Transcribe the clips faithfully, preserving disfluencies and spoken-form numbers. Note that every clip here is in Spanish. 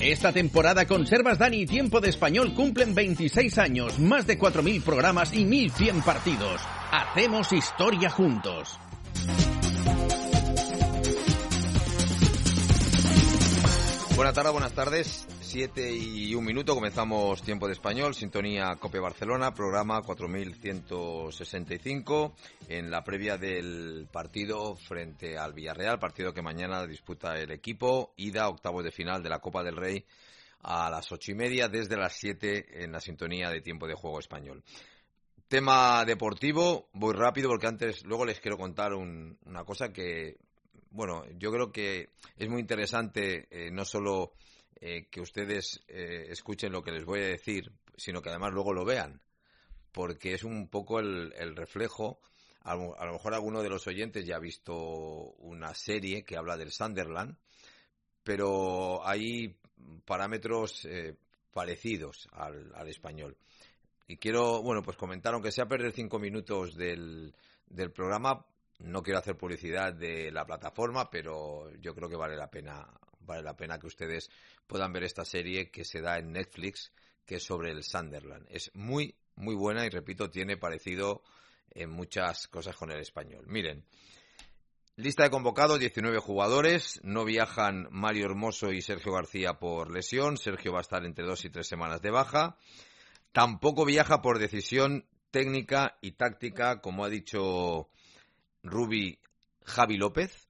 Esta temporada Conservas Dani y Tiempo de Español cumplen veintiséis años, más de cuatro mil programas y mil cien partidos. Hacemos historia juntos. Buenas tardes, buenas tardes. Siete y un minuto, comenzamos Tiempo de Español, sintonía COPE Barcelona, programa cuatro mil ciento sesenta y cinco, en la previa del partido frente al Villarreal, partido que mañana disputa el equipo, ida octavos de final de la Copa del Rey a las ocho y media, desde las siete en la sintonía de Tiempo de Juego Español. Tema deportivo, voy rápido porque antes, luego les quiero contar un, una cosa que, bueno, yo creo que es muy interesante, eh, no solo Eh, que ustedes eh, escuchen lo que les voy a decir, sino que además luego lo vean, porque es un poco el, el reflejo. A lo, a lo mejor alguno de los oyentes ya ha visto una serie que habla del Sunderland, pero hay parámetros eh, parecidos al, al español. Y quiero, bueno, pues comentar, aunque sea perder cinco minutos del, del programa, no quiero hacer publicidad de la plataforma, pero yo creo que vale la pena vale la pena que ustedes puedan ver esta serie que se da en Netflix, que es sobre el Sunderland. Es muy, muy buena y, repito, tiene parecido en muchas cosas con el español. Miren, lista de convocados, diecinueve jugadores. No viajan Mario Hermoso y Sergio García por lesión. Sergio va a estar entre dos y tres semanas de baja. Tampoco viaja por decisión técnica y táctica, como ha dicho Rubi, Javi López.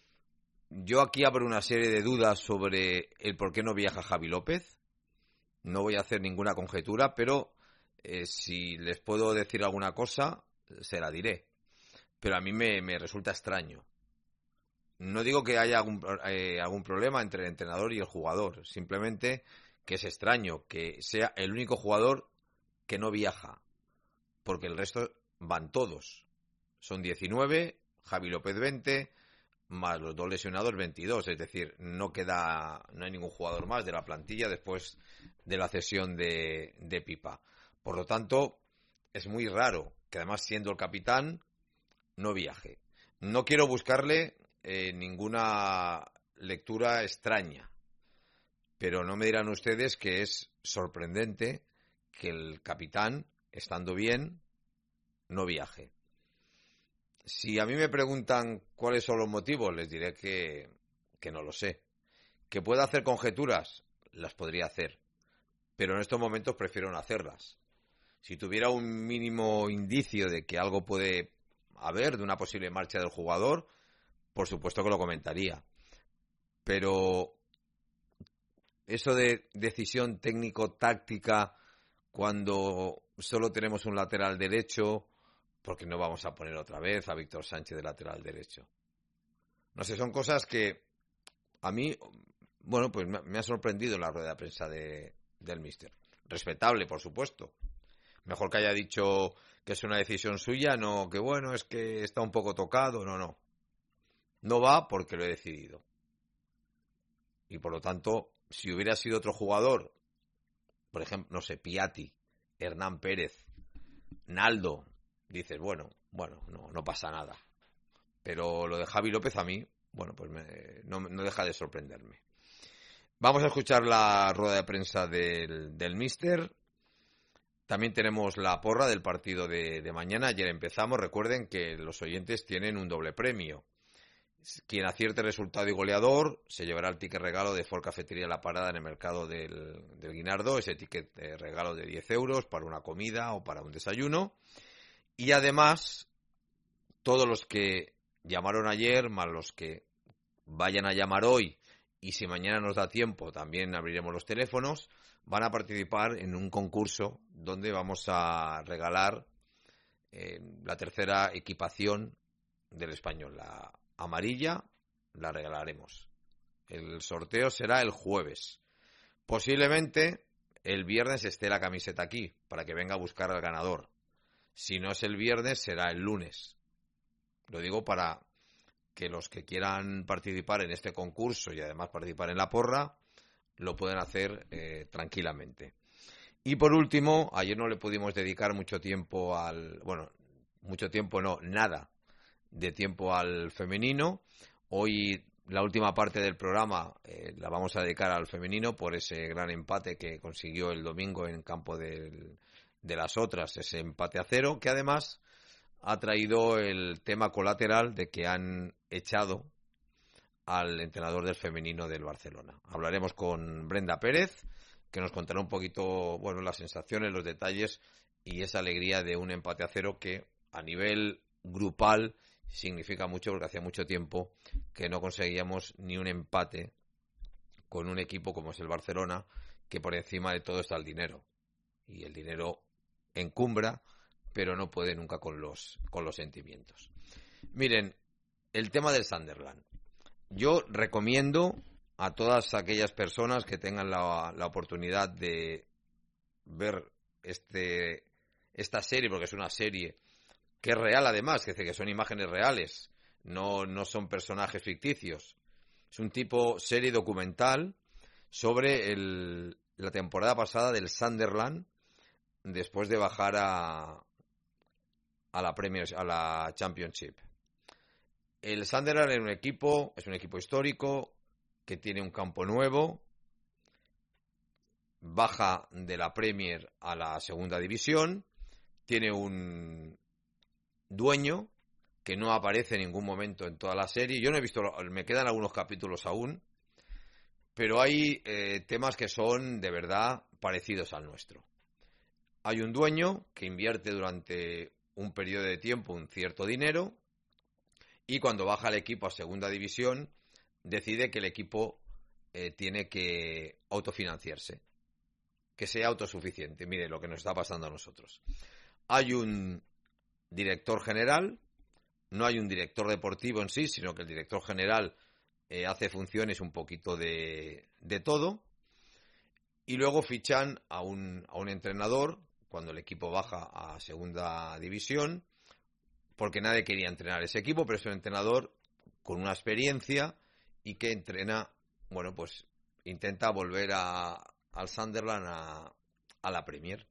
Yo aquí abro una serie de dudas sobre el por qué no viaja Javi López. No voy a hacer ninguna conjetura, pero eh, si les puedo decir alguna cosa, se la diré. Pero a mí me, me resulta extraño. No digo que haya algún, eh, algún problema entre el entrenador y el jugador. Simplemente que es extraño que sea el único jugador que no viaja. Porque el resto van todos. Son diecinueve, Javi López veinte... más los dos lesionados veintidós, es decir, no queda, no hay ningún jugador más de la plantilla después de la cesión de, de Pipa. Por lo tanto, es muy raro que, además siendo el capitán, no viaje. No quiero buscarle eh, ninguna lectura extraña, pero no me dirán ustedes que es sorprendente que el capitán, estando bien, no viaje. Si a mí me preguntan cuáles son los motivos, les diré que, que no lo sé. ¿Que pueda hacer conjeturas? Las podría hacer. Pero en estos momentos prefiero no hacerlas. Si tuviera un mínimo indicio de que algo puede haber, de una posible marcha del jugador, por supuesto que lo comentaría. Pero eso de decisión técnico-táctica cuando solo tenemos un lateral derecho, porque no vamos a poner otra vez a Víctor Sánchez de lateral derecho. No sé, son cosas que a mí, bueno, pues me ha sorprendido en la rueda de prensa de, del míster. Respetable, por supuesto. Mejor que haya dicho que es una decisión suya, no que bueno, es que está un poco tocado, no, no. No va porque lo he decidido. Y por lo tanto, si hubiera sido otro jugador, por ejemplo, no sé, Piatti, Hernán Pérez, Naldo, dices, bueno, bueno, no, no pasa nada. Pero lo de Javi López a mí, bueno, pues me, no, no deja de sorprenderme. Vamos a escuchar la rueda de prensa del, del míster. También tenemos la porra del partido de, de mañana. Ayer empezamos. Recuerden que los oyentes tienen un doble premio. Quien acierte resultado y goleador se llevará el ticket regalo de Ford Cafetería La Parada en el mercado del, del Guinardó. Ese ticket de regalo de diez euros para una comida o para un desayuno. Y además, todos los que llamaron ayer, más los que vayan a llamar hoy, y si mañana nos da tiempo, también abriremos los teléfonos, van a participar en un concurso donde vamos a regalar eh, la tercera equipación del español. La amarilla la regalaremos. El sorteo será el jueves. Posiblemente el viernes esté la camiseta aquí, para que venga a buscar al ganador. Si no es el viernes, será el lunes. Lo digo para que los que quieran participar en este concurso y además participar en la porra, lo pueden hacer eh, tranquilamente. Y por último, ayer no le pudimos dedicar mucho tiempo al... Bueno, mucho tiempo no, nada de tiempo al femenino. Hoy la última parte del programa eh, la vamos a dedicar al femenino por ese gran empate que consiguió el domingo en campo del, de las otras, ese empate a cero, que además ha traído el tema colateral de que han echado al entrenador del femenino del Barcelona. Hablaremos con Brenda Pérez, que nos contará un poquito, bueno, las sensaciones, los detalles y esa alegría de un empate a cero que a nivel grupal significa mucho, porque hacía mucho tiempo que no conseguíamos ni un empate con un equipo como es el Barcelona, que por encima de todo está el dinero. Y el dinero encumbra, pero no puede nunca con los, con los sentimientos. Miren, el tema del Sunderland. Yo recomiendo a todas aquellas personas que tengan la, la oportunidad de ver este esta serie, porque es una serie que es real además, que, que son imágenes reales, no, no son personajes ficticios. Es un tipo serie documental sobre el, la temporada pasada del Sunderland después de bajar a, a la Premier, a la Championship. El Sunderland es un equipo, es un equipo histórico que tiene un campo nuevo, baja de la Premier a la segunda división, tiene un dueño que no aparece en ningún momento en toda la serie. Yo no he visto, me quedan algunos capítulos aún, pero hay eh, temas que son de verdad parecidos al nuestro. Hay un dueño que invierte durante un periodo de tiempo un cierto dinero y cuando baja el equipo a segunda división decide que el equipo eh, tiene que autofinanciarse, que sea autosuficiente. Mire lo que nos está pasando a nosotros. Hay un director general, no hay un director deportivo en sí, sino que el director general eh, hace funciones un poquito de, de todo, y luego fichan a un, a un entrenador cuando el equipo baja a segunda división, porque nadie quería entrenar ese equipo, pero es un entrenador con una experiencia y que entrena, bueno, pues intenta volver a, al Sunderland a, a la Premier.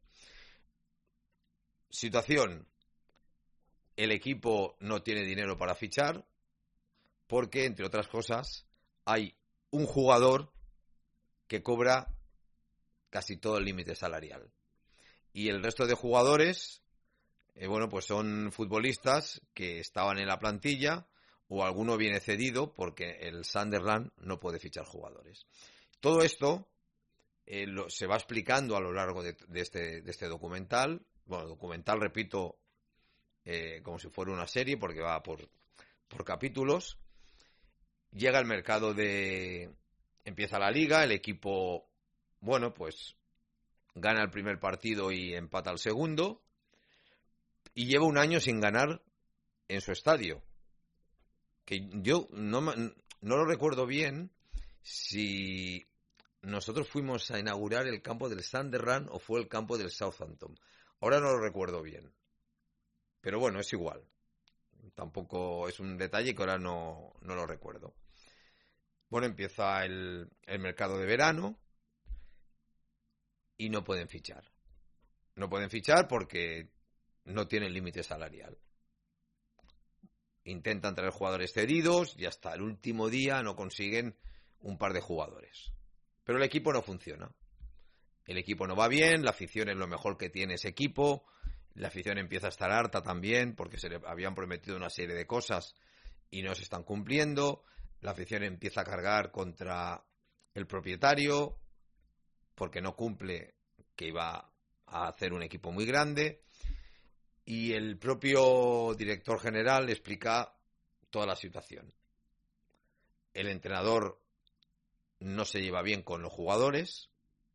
Situación: el equipo no tiene dinero para fichar porque, entre otras cosas, hay un jugador que cobra casi todo el límite salarial. Y el resto de jugadores, eh, bueno, pues son futbolistas que estaban en la plantilla o alguno viene cedido porque el Sunderland no puede fichar jugadores. Todo esto eh, lo, se va explicando a lo largo de, de, este, de este documental. Bueno, documental, repito, eh, como si fuera una serie porque va por, por capítulos. Llega el mercado de... Empieza la liga, el equipo, bueno, pues gana el primer partido y empata el segundo. Y lleva un año sin ganar en su estadio. Que yo no, no lo recuerdo bien si nosotros fuimos a inaugurar el campo del Sunderland o fue el campo del Southampton. Ahora no lo recuerdo bien. Pero bueno, es igual. Tampoco es un detalle que ahora no, no lo recuerdo. Bueno, empieza el, el mercado de verano y no pueden fichar. No pueden fichar porque no tienen límite salarial. Intentan traer jugadores cedidos y hasta el último día no consiguen un par de jugadores. Pero el equipo no funciona. El equipo no va bien, la afición es lo mejor que tiene ese equipo. La afición empieza a estar harta también porque se le habían prometido una serie de cosas y no se están cumpliendo. La afición empieza a cargar contra el propietario porque no cumple, que iba a hacer un equipo muy grande. Y el propio director general explica toda la situación. El entrenador no se lleva bien con los jugadores.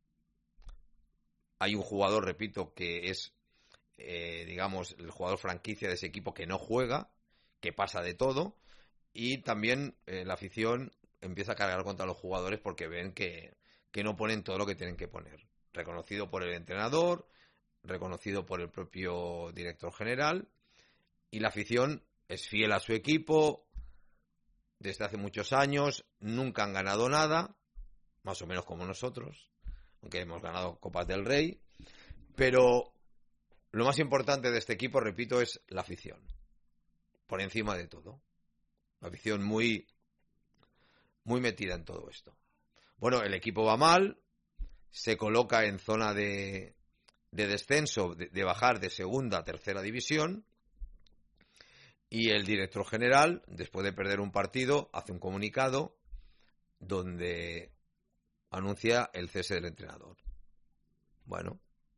Hay un jugador, repito, que es, eh, digamos, el jugador franquicia de ese equipo que no juega, que pasa de todo. Y también eh, la afición empieza a cargar contra los jugadores porque ven que, que no ponen todo lo que tienen que poner. Reconocido por el entrenador, reconocido por el propio director general, y la afición es fiel a su equipo desde hace muchos años, nunca han ganado nada, más o menos como nosotros, aunque hemos ganado Copas del Rey, pero lo más importante de este equipo, repito, es la afición, por encima de todo. La afición muy muy metida en todo esto. Bueno, el equipo va mal, se coloca en zona de, de descenso, de, de bajar de segunda a tercera división, y el director general, después de perder un partido, hace un comunicado donde anuncia el cese del entrenador. Bueno,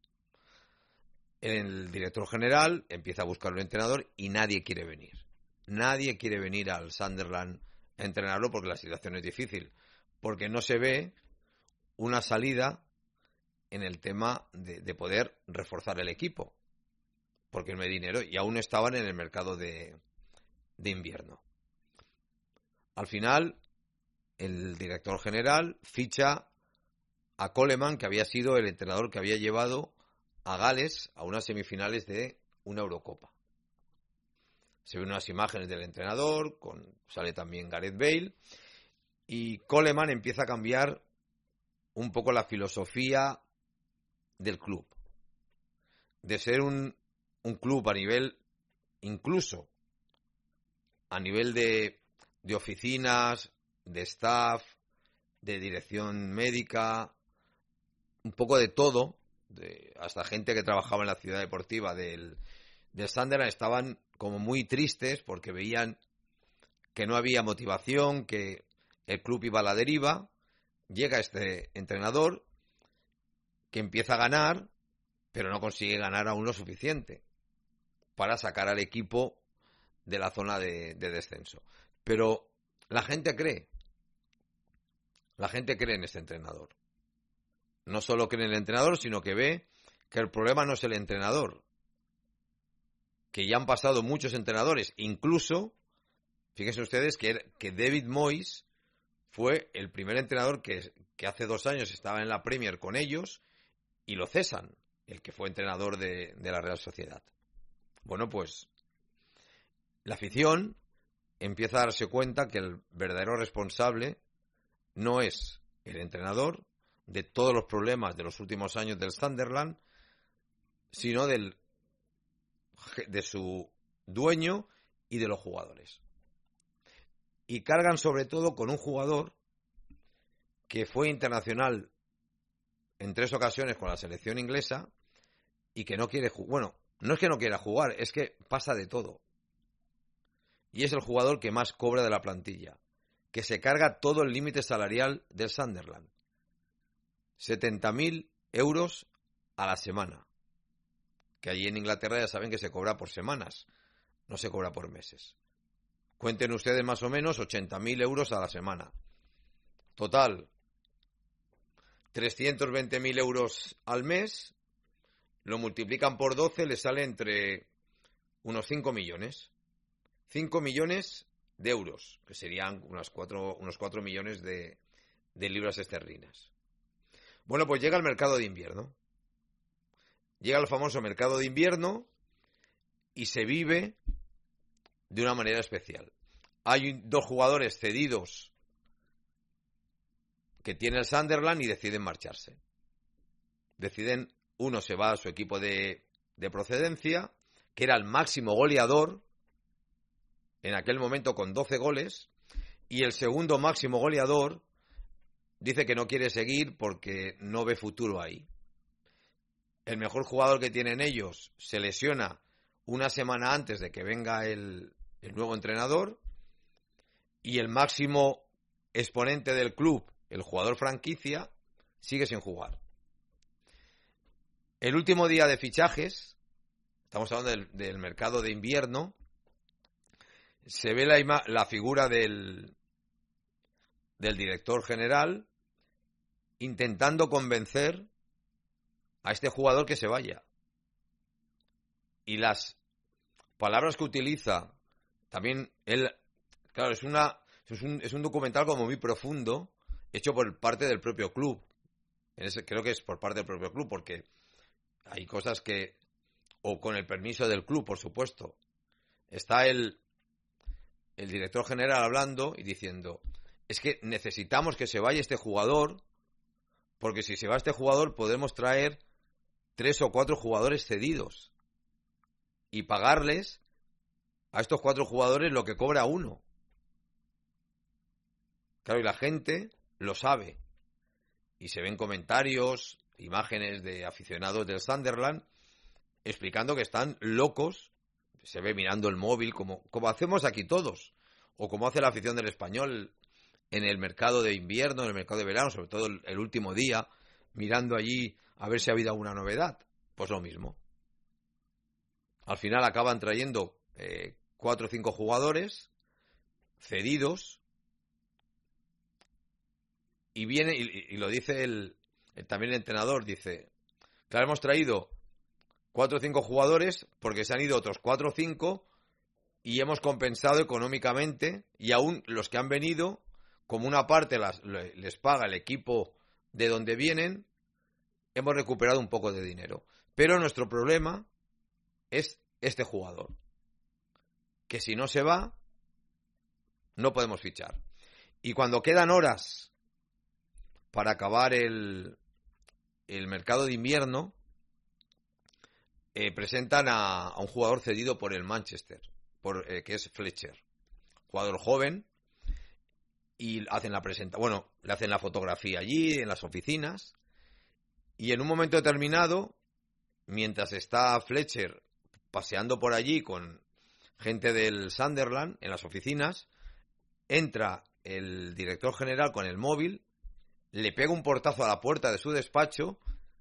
el director general empieza a buscar un entrenador y nadie quiere venir. Nadie quiere venir al Sunderland a entrenarlo porque la situación es difícil, porque no se ve una salida en el tema de, de poder reforzar el equipo, porque no hay dinero y aún estaban en el mercado de, de invierno. Al final, el director general ficha a Coleman, que había sido el entrenador que había llevado a Gales a unas semifinales de una Eurocopa. Se ven unas imágenes del entrenador, con, sale también Gareth Bale, y Coleman empieza a cambiar un poco la filosofía del club. De ser un, un club a nivel, incluso a nivel de, de oficinas, de staff, de dirección médica, un poco de todo, de, hasta gente que trabajaba en la ciudad deportiva del, del Sunderland estaban como muy tristes porque veían que no había motivación, que el club iba a la deriva. Llega este entrenador que empieza a ganar, pero no consigue ganar aún lo suficiente para sacar al equipo de la zona de, de descenso. Pero la gente cree, la gente cree en este entrenador. No solo cree en el entrenador, sino que ve que el problema no es el entrenador, que ya han pasado muchos entrenadores, incluso, fíjense ustedes que, que David Moyes fue el primer entrenador que, que hace dos años estaba en la Premier con ellos y lo cesan, el que fue entrenador de, de la Real Sociedad. Bueno, pues la afición empieza a darse cuenta que el verdadero responsable no es el entrenador de todos los problemas de los últimos años del Sunderland, sino del, de su dueño y de los jugadores. Y cargan sobre todo con un jugador que fue internacional en tres ocasiones con la selección inglesa y que no quiere jugar. Bueno, no es que no quiera jugar, es que pasa de todo. Y es el jugador que más cobra de la plantilla, que se carga todo el límite salarial del Sunderland. setenta mil euros a la semana. Que allí en Inglaterra ya saben que se cobra por semanas, no se cobra por meses. Cuenten ustedes más o menos ochenta mil euros a la semana. Total, trescientos veinte mil euros al mes, lo multiplican por doce, le sale entre unos cinco millones. cinco millones de euros, que serían unas cuatro, unos cuatro millones de, de libras esterlinas. Bueno, pues llega el mercado de invierno. Llega el famoso mercado de invierno y se vive de una manera especial. Hay dos jugadores cedidos que tiene el Sunderland y deciden marcharse. Deciden, uno se va a su equipo de, de procedencia, que era el máximo goleador en aquel momento con doce goles, y el segundo máximo goleador dice que no quiere seguir porque no ve futuro ahí. El mejor jugador que tienen ellos se lesiona una semana antes de que venga el, el nuevo entrenador, y el máximo exponente del club, el jugador franquicia, sigue sin jugar. El último día de fichajes, estamos hablando del, del mercado de invierno, se ve la, ima- la figura del, del director general intentando convencer a este jugador que se vaya. Y las palabras que utiliza, también él, claro, es una es un, es un documental como muy profundo, hecho por parte del propio club. En ese, creo que es por parte del propio club, porque hay cosas que, o con el permiso del club, por supuesto. Está el, el director general hablando y diciendo, es que necesitamos que se vaya este jugador, porque si se va este jugador podemos traer tres o cuatro jugadores cedidos y pagarles a estos cuatro jugadores lo que cobra uno. Claro, y la gente lo sabe. Y se ven comentarios, imágenes de aficionados del Sunderland explicando que están locos. Se ve mirando el móvil, como, como hacemos aquí todos. O como hace la afición del Español en el mercado de invierno, en el mercado de verano, sobre todo el, el último día, mirando allí a ver si ha habido alguna novedad. Pues lo mismo. Al final acaban trayendo eh, cuatro o cinco jugadores cedidos y viene y, y lo dice el, el también el entrenador, dice, claro, hemos traído cuatro o cinco jugadores porque se han ido otros cuatro o cinco y hemos compensado económicamente, y aún los que han venido, como una parte las, les paga el equipo de donde vienen, hemos recuperado un poco de dinero. Pero nuestro problema es este jugador, que si no se va, no podemos fichar. Y cuando quedan horas para acabar el, el mercado de invierno, eh, presentan a, a un jugador cedido por el Manchester, por, eh, que es Fletcher, jugador joven, y hacen la presenta, bueno, le hacen la fotografía allí en las oficinas, y en un momento determinado, mientras está Fletcher paseando por allí con gente del Sunderland en las oficinas, entra el director general con el móvil, le pega un portazo a la puerta de su despacho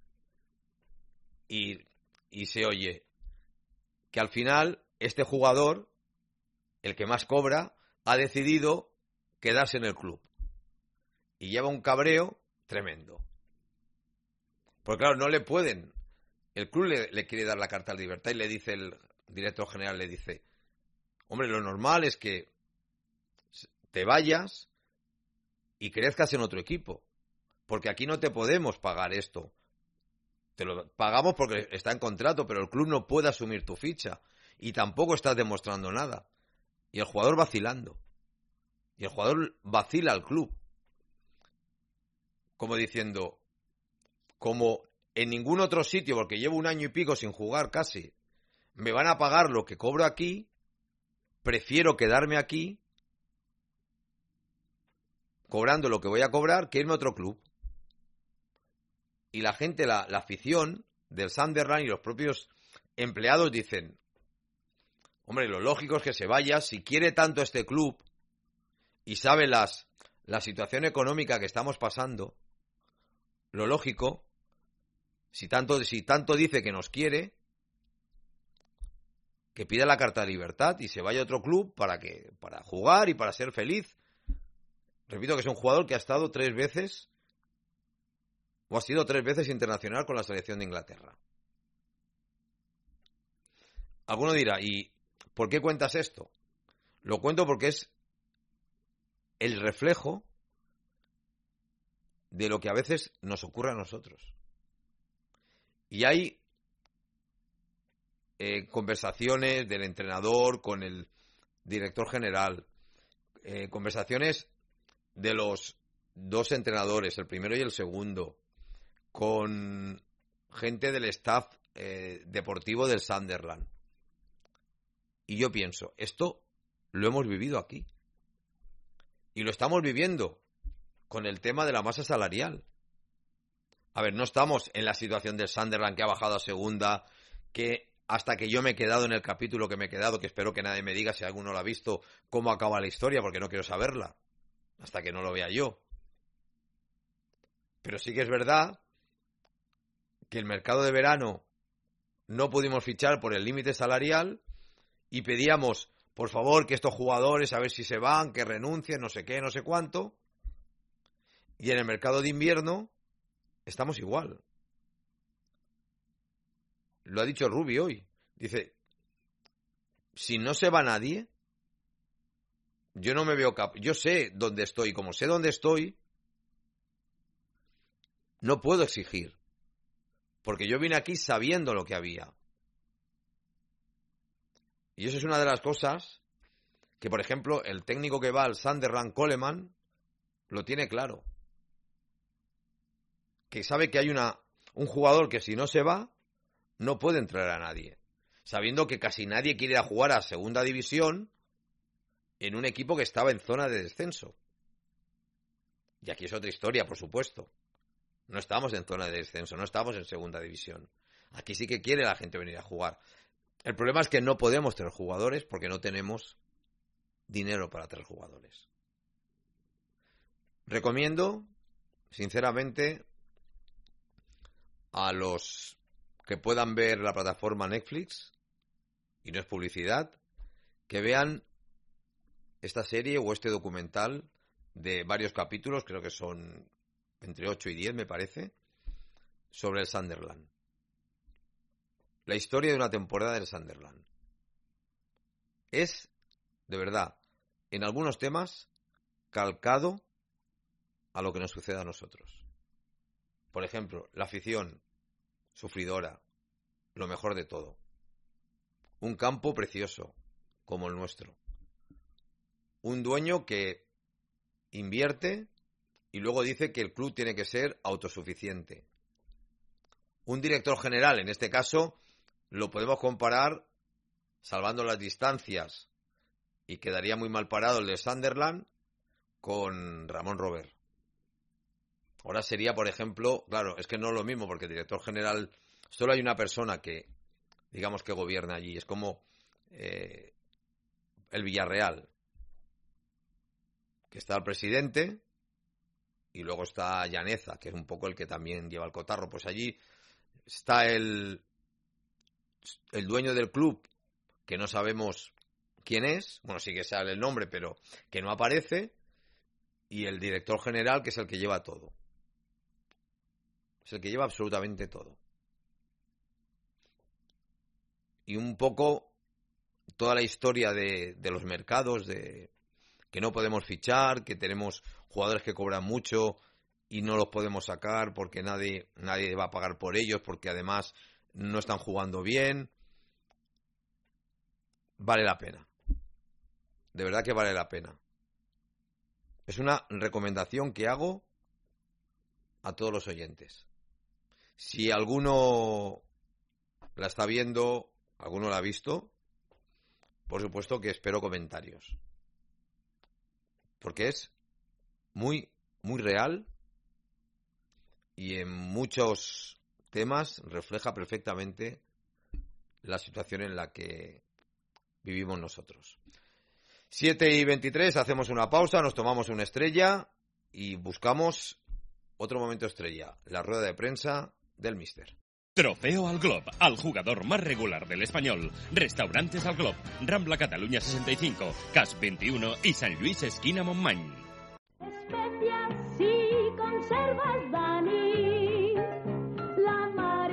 y, y se oye que al final este jugador, el que más cobra, ha decidido quedarse en el club. Y lleva un cabreo tremendo. Porque claro, no le pueden. El club le, le quiere dar la carta de libertad y le dice el director general, le dice, hombre, lo normal es que te vayas y crezcas en otro equipo. Porque aquí no te podemos pagar esto. Te lo pagamos porque está en contrato, pero el club no puede asumir tu ficha. Y tampoco estás demostrando nada. Y el jugador vacilando. Y el jugador vacila al club. Como diciendo, como en ningún otro sitio, porque llevo un año y pico sin jugar casi, me van a pagar lo que cobro aquí, prefiero quedarme aquí, cobrando lo que voy a cobrar, que irme a otro club. Y la gente, la, la afición del Sunderland y los propios empleados dicen, hombre, lo lógico es que se vaya, si quiere tanto este club y sabe las, la situación económica que estamos pasando, lo lógico, si tanto, si tanto dice que nos quiere, que pida la carta de libertad y se vaya a otro club para, que, para jugar y para ser feliz. Repito que es un jugador que ha estado tres veces o ha sido tres veces internacional con la selección de Inglaterra. Alguno dirá, ¿y por qué cuentas esto? Lo cuento porque es el reflejo de lo que a veces nos ocurre a nosotros. Y hay eh, conversaciones del entrenador con el director general, eh, conversaciones de los dos entrenadores, el primero y el segundo, con gente del staff eh, deportivo del Sunderland. Y yo pienso, esto lo hemos vivido aquí. Y lo estamos viviendo con el tema de la masa salarial. A ver, no estamos en la situación del Sunderland que ha bajado a segunda, que hasta que yo me he quedado en el capítulo que me he quedado, que espero que nadie me diga si alguno lo ha visto, cómo acaba la historia, porque no quiero saberla, hasta que no lo vea yo. Pero sí que es verdad que el mercado de verano no pudimos fichar por el límite salarial y pedíamos, por favor, que estos jugadores, a ver si se van, que renuncien, no sé qué, no sé cuánto. Y en el mercado de invierno estamos igual. Lo ha dicho Rubi hoy. Dice, si no se va nadie, yo no me veo capaz. Yo sé dónde estoy. Como sé dónde estoy, no puedo exigir. Porque yo vine aquí sabiendo lo que había. Y eso es una de las cosas que, por ejemplo, el técnico que va al Sunderland, Coleman, lo tiene claro. Que sabe que hay una, un jugador que si no se va, no puede entrar a nadie. Sabiendo que casi nadie quiere ir a jugar a segunda división en un equipo que estaba en zona de descenso. Y aquí es otra historia, por supuesto. No estamos en zona de descenso, no estamos en segunda división. Aquí sí que quiere la gente venir a jugar. El problema es que no podemos tener jugadores porque no tenemos dinero para tener jugadores. Recomiendo, sinceramente, a los que puedan ver la plataforma Netflix, y no es publicidad, que vean esta serie o este documental de varios capítulos, creo que son entre ocho y diez, me parece, sobre el Sunderland. La historia de una temporada del Sunderland. Es, de verdad, en algunos temas, calcado a lo que nos sucede a nosotros. Por ejemplo, la afición sufridora, lo mejor de todo. Un campo precioso, como el nuestro. Un dueño que invierte y luego dice que el club tiene que ser autosuficiente. Un director general, en este caso, lo podemos comparar, salvando las distancias, y quedaría muy mal parado el de Sunderland, con Ramón Robert. Ahora sería, por ejemplo, claro, es que no es lo mismo, porque el director general, solo hay una persona que, digamos, que gobierna allí. Es como eh, el Villarreal, que está el presidente y luego está Llaneza, que es un poco el que también lleva el cotarro. Pues allí está el, el dueño del club, que no sabemos quién es, bueno, sí que sale el nombre, pero que no aparece, y el director general, que es el que lleva todo. Es el que lleva absolutamente todo. Y un poco toda la historia de, de los mercados, de que no podemos fichar, que tenemos jugadores que cobran mucho y no los podemos sacar porque nadie, nadie va a pagar por ellos, porque además no están jugando bien. Vale la pena. De verdad que vale la pena. Es una recomendación que hago a todos los oyentes. Si alguno la está viendo, alguno la ha visto, por supuesto que espero comentarios. Porque es muy, muy real y en muchos temas refleja perfectamente la situación en la que vivimos nosotros. siete y veintitrés, hacemos una pausa, nos tomamos una estrella y buscamos otro momento estrella, la rueda de prensa del míster. Trofeo al Glob, al jugador más regular del Español. Restaurantes al Glob, Rambla Cataluña sesenta y cinco, Cas veintiuno y San Luis esquina Montmany. Especias y conservas, Dani, la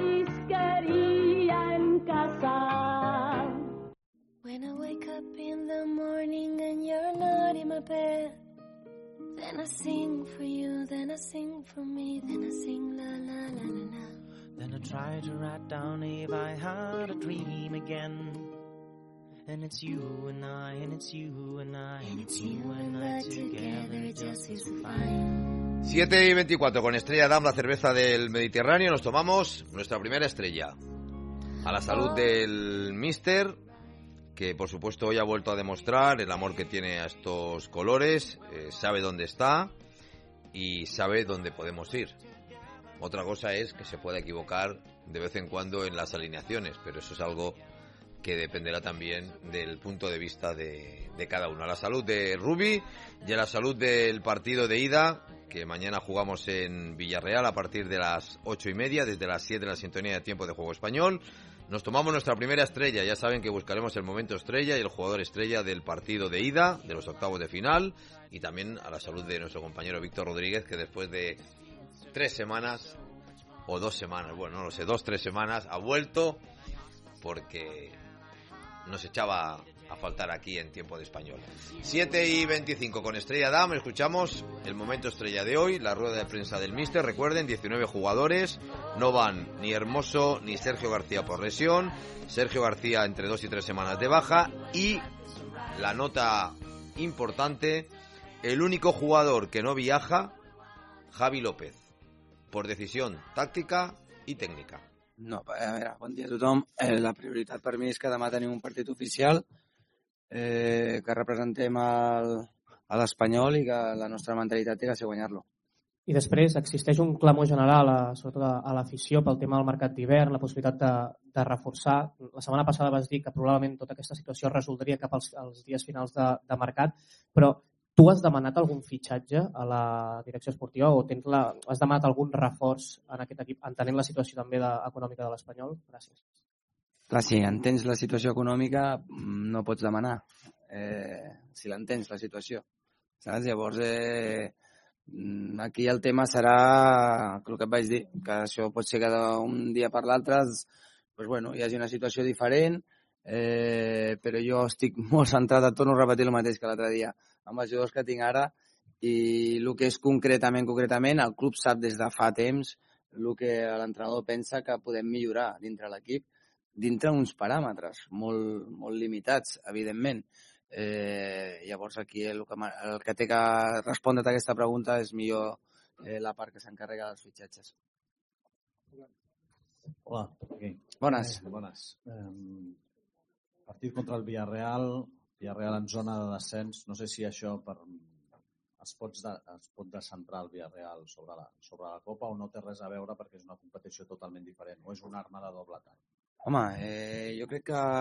marisquería en casa. When I wake up in the morning and you're not in my bed, then I sing for you, then I sing for me, then I sing la la la la la. Then I try to write down if I had a dream again. And it's you and I, and it's you and I, and it's you and I together just as fine. siete y veinticuatro, con Estrella Damm, la cerveza del Mediterráneo, nos tomamos nuestra primera estrella. A la salud del míster, que por supuesto hoy ha vuelto a demostrar el amor que tiene a estos colores, eh, sabe dónde está y sabe dónde podemos ir. Otra cosa es que se pueda equivocar de vez en cuando en las alineaciones, pero eso es algo que dependerá también del punto de vista de, de cada uno. A la salud de Rubi y a la salud del partido de ida, que mañana jugamos en Villarreal a partir de las ocho y media, desde las siete en la sintonía de Tiempo de Juego Español. Nos tomamos nuestra primera estrella, ya saben que buscaremos el momento estrella y el jugador estrella del partido de ida, de los octavos de final, y también a la salud de nuestro compañero Víctor Rodríguez, que después de tres semanas, o dos semanas, bueno, no lo sé, dos, tres semanas, ha vuelto porque nos echaba a faltar aquí en Tiempo de Español. siete y veinticinco con Estrella Damm, escuchamos el momento estrella de hoy, la rueda de prensa del míster. Recuerden, diecinueve jugadores, no van ni Hermoso ni Sergio García por lesión, Sergio García entre dos y tres semanas de baja, y la nota importante, el único jugador que no viaja, Javi López, por decisión tàctica i tècnica. No, a veure, bon dia a tothom. Eh, la prioritat per mi és que demà tenim un partit oficial, eh, que representem el, a l'Espanyol i que la nostra mentalitat té que ser guanyar-lo. I després existeix un clamor general, a, sobretot a, a l'afició, pel tema del mercat d'hivern, la possibilitat de, de reforçar. La setmana passada vas dir que probablement tota aquesta situació es resoldria cap als, als dies finals de, de mercat, però tu has demanat algun fitxatge a la direcció esportiva o tens la, has demanat algun reforç en aquest equip, entenent la situació també de, econòmica de l'Espanyol? Gràcies. Clar, si entens la situació econòmica, no pots demanar. Eh, si l'entens, la situació. Saps? Llavors, eh, aquí el tema serà el que et vaig dir, que això pot ser que d'un dia per l'altre pues bueno, hi hagi una situació diferent, eh, però jo estic molt centrat, et torno a repetir el mateix que l'altre dia, amb els jugadors que tinc ara, i el que és concretament, concretament, el club sap des de fa temps el que l'entrenador pensa que podem millorar dintre l'equip, dintre uns paràmetres molt, molt limitats, evidentment. Eh, llavors aquí el que, el que té que respondre a aquesta pregunta és millor eh, la part que s'encarrega dels fitxatges. Hola, okay. Bones. Eh, bones. Eh, partit contra el Villarreal, Villarreal en zona de descens, no sé si això per, es, pot de, es pot descentrar el Villarreal sobre la, sobre la Copa o no té res a veure perquè és una competició totalment diferent o és una arma de doble tall. Home, eh, jo crec que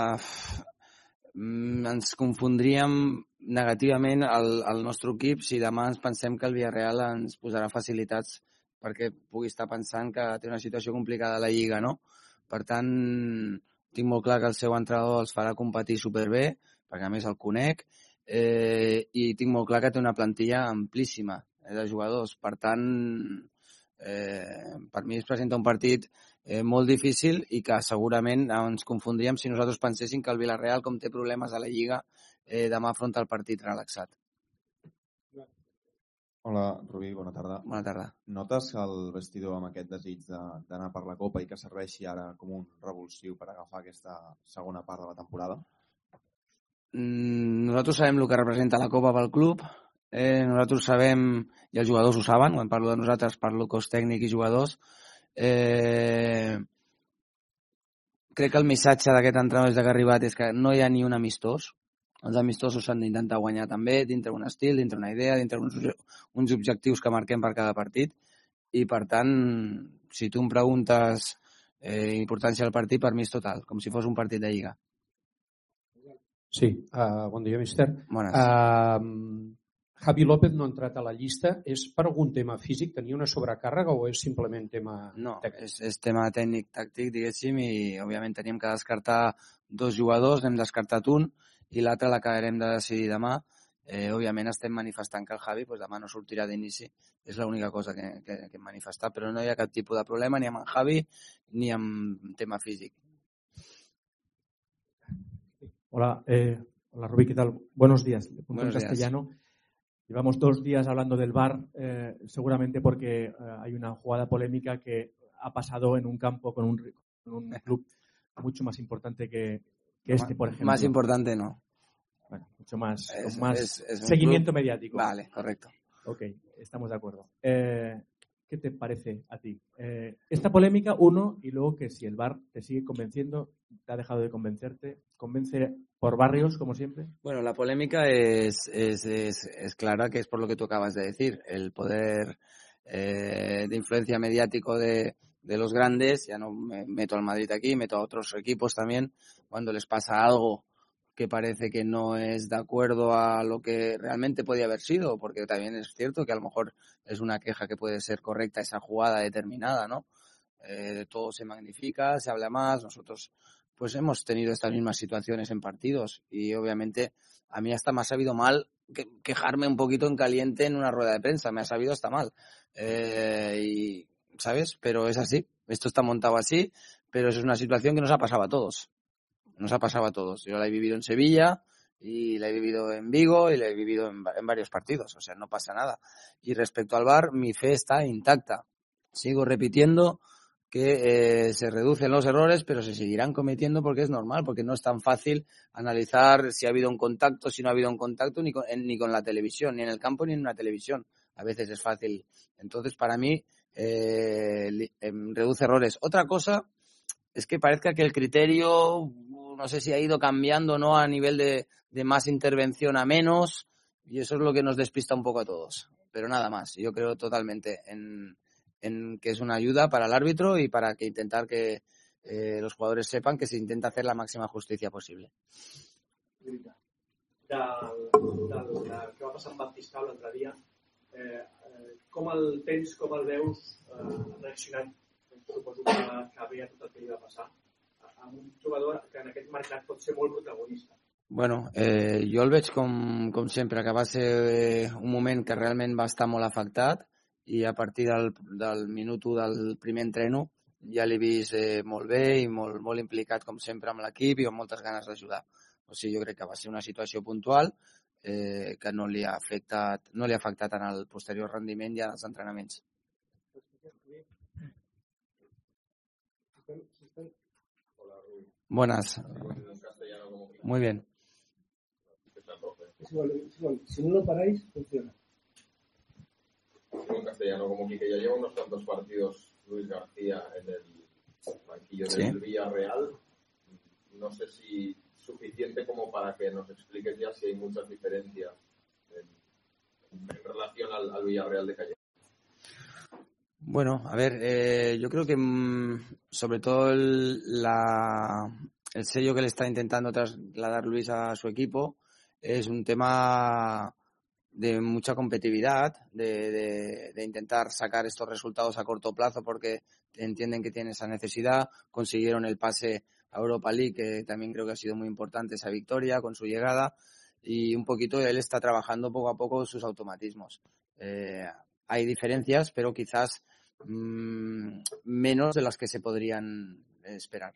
ens confondríem negativament el, el nostre equip si demà ens pensem que el Villarreal ens posarà facilitats perquè pugui estar pensant que té una situació complicada a la Lliga, no? Per tant, tinc molt clar que el seu entrenador els farà competir superbé, perquè a més el conec, eh, i tinc molt clar que té una plantilla amplíssima de jugadors. Per tant, eh, per mi es presenta un partit eh, molt difícil i que segurament ens confondríem si nosaltres penséssim que el Villarreal, com té problemes a la Lliga, eh, demà afronta el partit relaxat. Hola, Rubí, bona tarda. Bona tarda. Notes el vestidor amb aquest desig d'anar per la Copa i que serveixi ara com un revulsiu per agafar aquesta segona part de la temporada? Mm, nosaltres sabem el que representa la Copa pel club, eh, nosaltres sabem, i els jugadors ho saben, quan parlo de nosaltres parlo cos tècnic i jugadors, eh, crec que el missatge d'aquest entrenador que ha arribat és que no hi ha ni un amistós. Els amistosos s'han d'intentar guanyar també dintre un estil, dintre una idea, dintre uns, uns objectius que marquem per cada partit i per tant, si tu em preguntes eh, importància del partit, per mi és total, com si fos un partit de Lliga. Sí, uh, bon dia, míster. Bones. Uh, Javi López no ha entrat a la llista. És per algun tema físic? Tenia una sobrecàrrega o és simplement tema no, tècnic? És, és tema tècnic, tàctic, diguéssim, i òbviament teníem que descartar dos jugadors, n'hem descartat un, i l'altre l'acabarem de decidir demà. Eh, òbviament estem manifestant que el Javi pues, demà no sortirà d'inici. És l'única cosa que, que, que hem manifestat, però no hi ha cap tipus de problema ni amb el Javi ni amb tema físic. Hola, eh, hola Rubí, ¿qué tal? Buenos días. Buenos en castellano. Días. Llevamos dos días hablando del V A R, eh, seguramente porque eh, hay una jugada polémica que ha pasado en un campo con un, con un club mucho más importante que, que este, por ejemplo. Más importante no. Bueno, mucho más, es, con más es, es seguimiento club. mediático. Vale, correcto. Ok, estamos de acuerdo. Eh, ¿Qué te parece a ti? Eh, esta polémica, uno, y luego que si el V A R te sigue convenciendo, te ha dejado de convencerte, ¿convence por barrios, como siempre? Bueno, la polémica es, es, es, es clara, que es por lo que tú acabas de decir, el poder eh, de influencia mediático de, de los grandes, ya no me meto al Madrid aquí, meto a otros equipos también, cuando les pasa algo que parece que no es de acuerdo a lo que realmente podía haber sido, porque también es cierto que a lo mejor es una queja que puede ser correcta esa jugada determinada, ¿no? Eh, todo se magnifica, se habla más, nosotros pues hemos tenido estas mismas situaciones en partidos y obviamente a mí hasta me ha sabido mal que, quejarme un poquito en caliente en una rueda de prensa, me ha sabido hasta mal. Eh, y, ¿sabes? Pero es así, esto está montado así, pero eso es una situación que nos ha pasado a todos. Nos ha pasado a todos. Yo la he vivido en Sevilla y la he vivido en Vigo y la he vivido en, en varios partidos. O sea, no pasa nada. Y respecto al V A R, mi fe está intacta. Sigo repitiendo que eh, se reducen los errores, pero se seguirán cometiendo porque es normal, porque no es tan fácil analizar si ha habido un contacto, si no ha habido un contacto, ni con, ni con la televisión, ni en el campo, ni en una televisión. A veces es fácil. Entonces, para mí, eh, eh, reduce errores. Otra cosa es que parezca que el criterio, no sé si ha ido cambiando, ¿no? A nivel de, de más intervención a menos, y eso es lo que nos despista un poco a todos. pero nada más. Yo creo totalmente en, en que es una ayuda para el árbitro y para que intentar que eh, los jugadores sepan que se intenta hacer la máxima justicia posible. Del, del, del que va passar amb Baptistao l'altre dia, eh, com el tens, com el veus eh, reaccionant, suposo que, que veia tot el que li va passar, amb un jugador que en aquest mercat pot ser molt protagonista? Bueno, eh, jo el veig com, com sempre, que va ser un moment que realment va estar molt afectat i a partir del, del minut u del primer entreno ja l'he vist eh, molt bé i molt, molt implicat com sempre amb l'equip i amb moltes ganes d'ajudar. O sigui, jo crec que va ser una situació puntual eh, que no li ha afectat, no li ha afectat en el posterior rendiment i en els entrenaments. Buenas. Muy bien. Es igual, es igual. Si no lo paráis, funciona. En castellano, como que ya lleva unos cuantos partidos Luis García en el banquillo del ¿Sí? Villarreal. No sé si suficiente como para que nos expliques ya si hay muchas diferencias en, en relación al, al Villarreal de Cayetano. Bueno, a ver, eh, yo creo que mmm, sobre todo el, la, el sello que le está intentando trasladar Luis a su equipo es un tema de mucha competitividad, de, de, de intentar sacar estos resultados a corto plazo porque entienden que tienen esa necesidad. Consiguieron el pase a Europa League, que también creo que ha sido muy importante esa victoria con su llegada, y un poquito él está trabajando poco a poco sus automatismos. Eh, hay diferencias, pero quizás mmm, menos de las que se podrían esperar.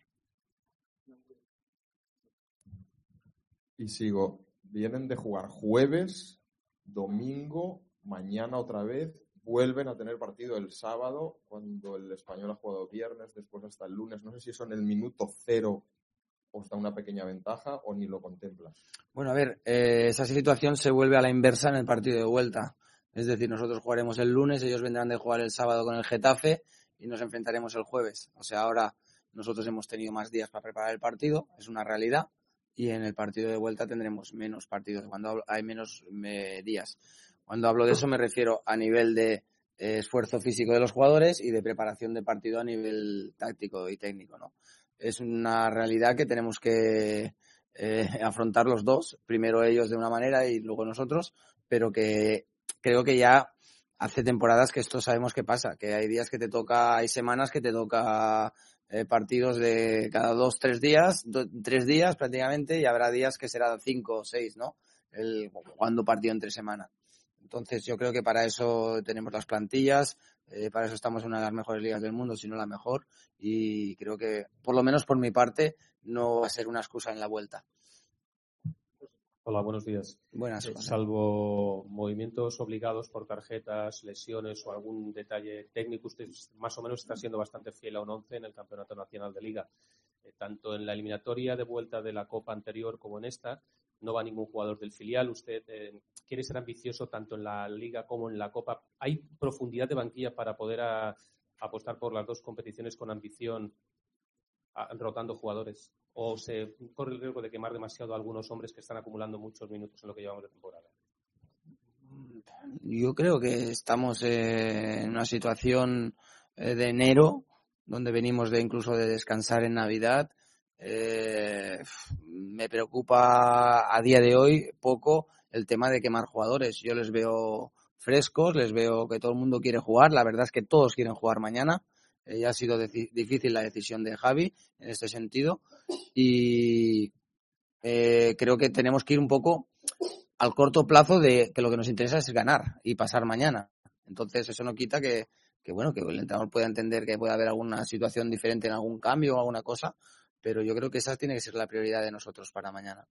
Y sigo. Vienen de jugar jueves, domingo, mañana otra vez. Vuelven a tener partido el sábado, cuando el Español ha jugado viernes, después hasta el lunes. No sé si eso en el minuto cero os da una pequeña ventaja o ni lo contemplas. Bueno, a ver, eh, esa situación se vuelve a la inversa en el partido de vuelta. Es decir, nosotros jugaremos el lunes, ellos vendrán de jugar el sábado con el Getafe y nos enfrentaremos el jueves. O sea, ahora nosotros hemos tenido más días para preparar el partido, es una realidad. Y en el partido de vuelta tendremos menos partidos, cuando hablo, hay menos eh, días. Cuando hablo de eso me refiero a nivel de eh, esfuerzo físico de los jugadores y de preparación de partido a nivel táctico y técnico, ¿no? Es una realidad que tenemos que eh, afrontar los dos, primero ellos de una manera y luego nosotros, pero que creo que ya hace temporadas que esto sabemos que pasa, que hay días que te toca, hay semanas que te toca Eh, partidos de cada dos, tres días, do, tres días prácticamente, y habrá días que será cinco o seis, ¿no? El, jugando partido entre semana. Entonces yo creo que para eso tenemos las plantillas, eh, para eso estamos en una de las mejores ligas del mundo, si no la mejor, y creo que, por lo menos por mi parte, no va a ser una excusa en la vuelta. Hola, buenos días. Buenas. Eh, salvo movimientos obligados por tarjetas, lesiones o algún detalle técnico, usted más o menos está siendo bastante fiel a un once en el Campeonato Nacional de Liga. Eh, tanto en la eliminatoria de vuelta de la Copa anterior como en esta, no va ningún jugador del filial. Usted eh, quiere ser ambicioso tanto en la Liga como en la Copa. ¿Hay profundidad de banquilla para poder a, apostar por las dos competiciones con ambición, a, rotando jugadores? ¿O se corre el riesgo de quemar demasiado a algunos hombres que están acumulando muchos minutos en lo que llevamos de temporada? Yo creo que estamos eh, en una situación eh, de enero, donde venimos de incluso de descansar en Navidad. Eh, me preocupa a día de hoy poco el tema de quemar jugadores. Yo les veo frescos, les veo que todo el mundo quiere jugar. La verdad es que todos quieren jugar mañana. Eh, ya ha sido deci- difícil la decisión de Javi en este sentido y eh, creo que tenemos que ir un poco al corto plazo de que lo que nos interesa es ganar y pasar mañana. Entonces eso no quita que, que bueno, que el entrenador pueda entender que puede haber alguna situación diferente en algún cambio o alguna cosa, pero yo creo que esa tiene que ser la prioridad de nosotros para mañana.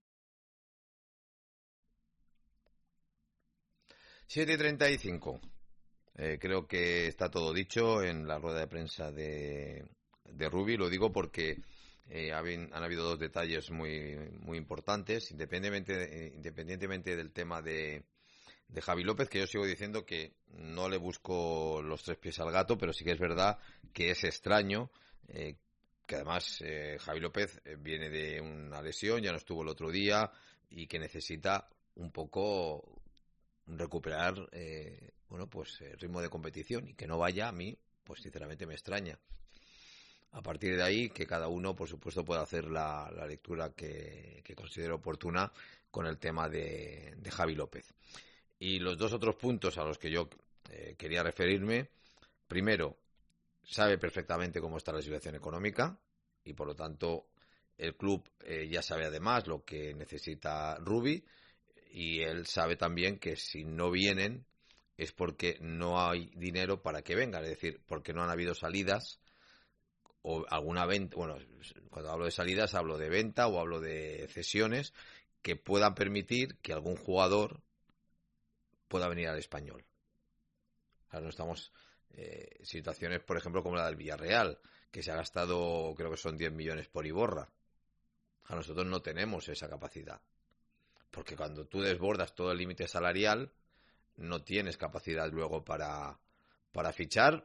siete y treinta y cinco. Eh, creo que está todo dicho en la rueda de prensa de, de Rubi. Lo digo porque eh, han, han habido dos detalles muy muy importantes, independientemente, eh, independientemente del tema de, de Javi López, que yo sigo diciendo que no le busco los tres pies al gato, pero sí que es verdad que es extraño, eh, que además eh, Javi López viene de una lesión, ya no estuvo el otro día, y que necesita un poco recuperar eh, bueno pues el ritmo de competición, y que no vaya, a mí pues sinceramente me extraña. A partir de ahí, que cada uno por supuesto pueda hacer la, la lectura que, que considere oportuna con el tema de, de Javi López. Y los dos otros puntos a los que yo eh, quería referirme: primero, sabe perfectamente cómo está la situación económica y por lo tanto el club eh, ya sabe además lo que necesita Rubi, y él sabe también que si no vienen es porque no hay dinero para que vengan, es decir, porque no han habido salidas o alguna venta. Bueno, cuando hablo de salidas hablo de venta o hablo de cesiones que puedan permitir que algún jugador pueda venir al Español. Ahora no estamos eh, situaciones, por ejemplo, como la del Villarreal, que se ha gastado, creo que son diez millones por Iborra. A nosotros no tenemos esa capacidad, porque cuando tú desbordas todo el límite salarial no tienes capacidad luego para, para fichar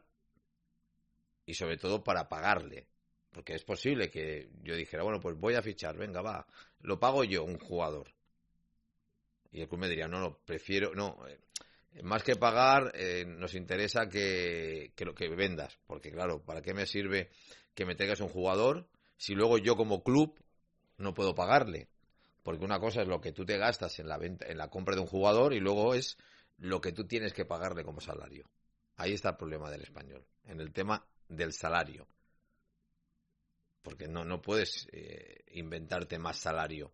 y sobre todo para pagarle, porque es posible que yo dijera, bueno, pues voy a fichar, venga, va, lo pago yo, un jugador, y el club me diría, no, no, prefiero, no, eh, más que pagar, eh, nos interesa que, que lo que vendas, porque claro, ¿para qué me sirve que me traigas un jugador si luego yo como club no puedo pagarle? Porque una cosa es lo que tú te gastas en la venta, en la compra de un jugador, y luego es lo que tú tienes que pagarle como salario. Ahí está el problema del Español, en el tema del salario, porque no no puedes eh, inventarte más salario.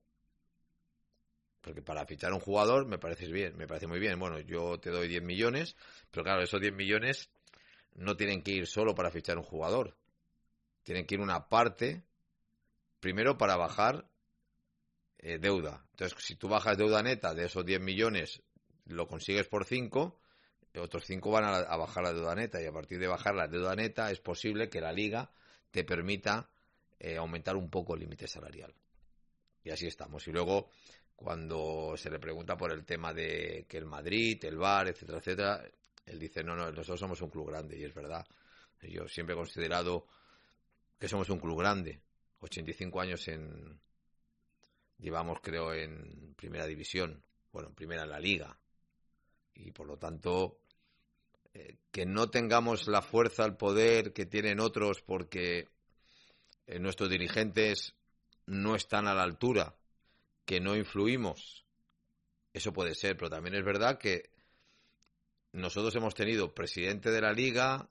Porque para fichar un jugador me parece bien, me parece muy bien. Bueno, yo te doy diez millones, pero claro, esos diez millones no tienen que ir solo para fichar un jugador. Tienen que ir una parte, primero para bajar eh, deuda. Entonces, si tú bajas deuda neta de esos diez millones, lo consigues por cinco, otros cinco van a, a bajar la deuda neta, y a partir de bajar la deuda neta es posible que la Liga te permita eh, aumentar un poco el límite salarial. Y así estamos. Y luego, cuando se le pregunta por el tema de que el Madrid, el V A R, etcétera, etcétera, él dice, no, no, nosotros somos un club grande, y es verdad. Yo siempre he considerado que somos un club grande. ochenta y cinco años en llevamos, creo, en primera división, bueno, en primera en la Liga, y por lo tanto eh, que no tengamos la fuerza, el poder que tienen otros porque eh, nuestros dirigentes no están a la altura, que no influimos, eso puede ser, pero también es verdad que nosotros hemos tenido presidente de la Liga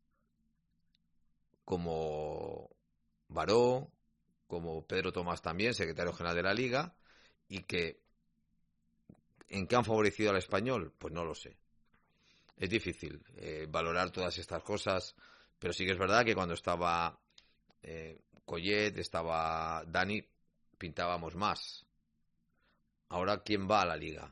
como Baró, como Pedro Tomás también, secretario general de la Liga, y que ¿en qué han favorecido al Español? Pues no lo sé. Es difícil eh, valorar todas estas cosas, pero sí que es verdad que cuando estaba eh, Collet, estaba Dani, pintábamos más. Ahora, ¿quién va a la Liga?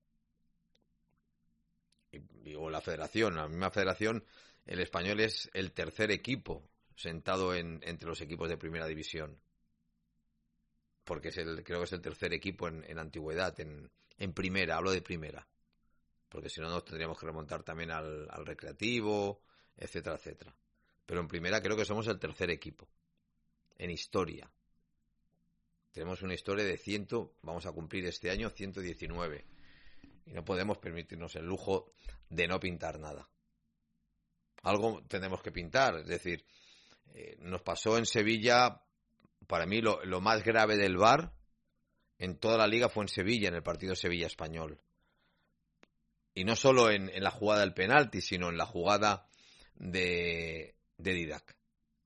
Y, o la Federación. La misma Federación, el Español es el tercer equipo sentado en, entre los equipos de primera división. Porque es el, creo que es el tercer equipo en, en antigüedad, en, en primera, hablo de primera. Porque si no nos tendríamos que remontar también al, al Recreativo, etcétera, etcétera. Pero en primera creo que somos el tercer equipo en historia. Tenemos una historia de ciento, vamos a cumplir este año ciento diecinueve. Y no podemos permitirnos el lujo de no pintar nada. Algo tenemos que pintar. Es decir, eh, nos pasó en Sevilla, para mí lo, lo más grave del V A R en toda la Liga fue en Sevilla, en el partido Sevilla-Español. Y no solo en, en la jugada del penalti, sino en la jugada de, de Didac.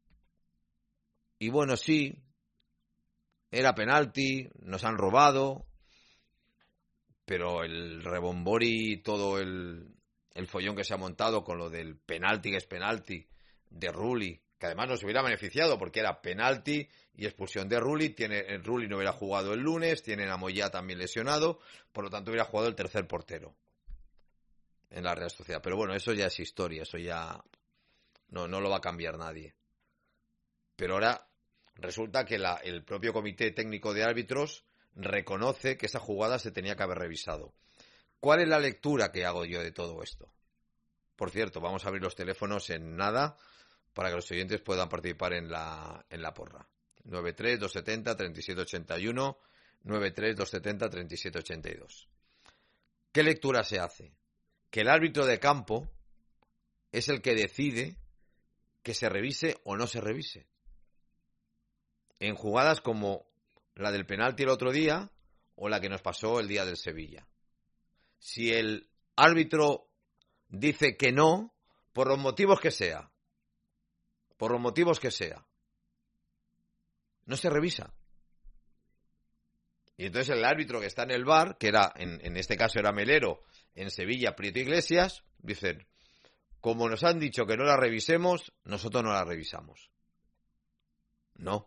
Y bueno, sí, era penalti, nos han robado, pero el rebombori y todo el, el follón que se ha montado con lo del penalti que es penalti de Rulli, que además nos hubiera beneficiado porque era penalti y expulsión de Rulli, tiene, el Rulli no hubiera jugado el lunes, tienen a Moyá también lesionado, por lo tanto hubiera jugado el tercer portero en la Real Sociedad. Pero bueno, eso ya es historia, eso ya no, no lo va a cambiar nadie. Pero ahora resulta que la, el propio Comité Técnico de Árbitros reconoce que esa jugada se tenía que haber revisado. ¿Cuál es la lectura que hago yo de todo esto? Por cierto, vamos a abrir los teléfonos en nada para que los oyentes puedan participar en la, en la porra. nueve tres dos setenta treinta y siete ochenta y uno, nueve tres dos setenta treinta y siete ochenta y dos. ¿qué lectura se hace? Que el árbitro de campo es el que decide que se revise o no se revise. En jugadas como la del penalti el otro día o la que nos pasó el día del Sevilla. Si el árbitro dice que no, por los motivos que sea, por los motivos que sea, no se revisa. Y entonces el árbitro que está en el V A R, que era, en, en este caso era Melero, en Sevilla, Prieto Iglesias, dicen, como nos han dicho que no la revisemos, nosotros no la revisamos. No.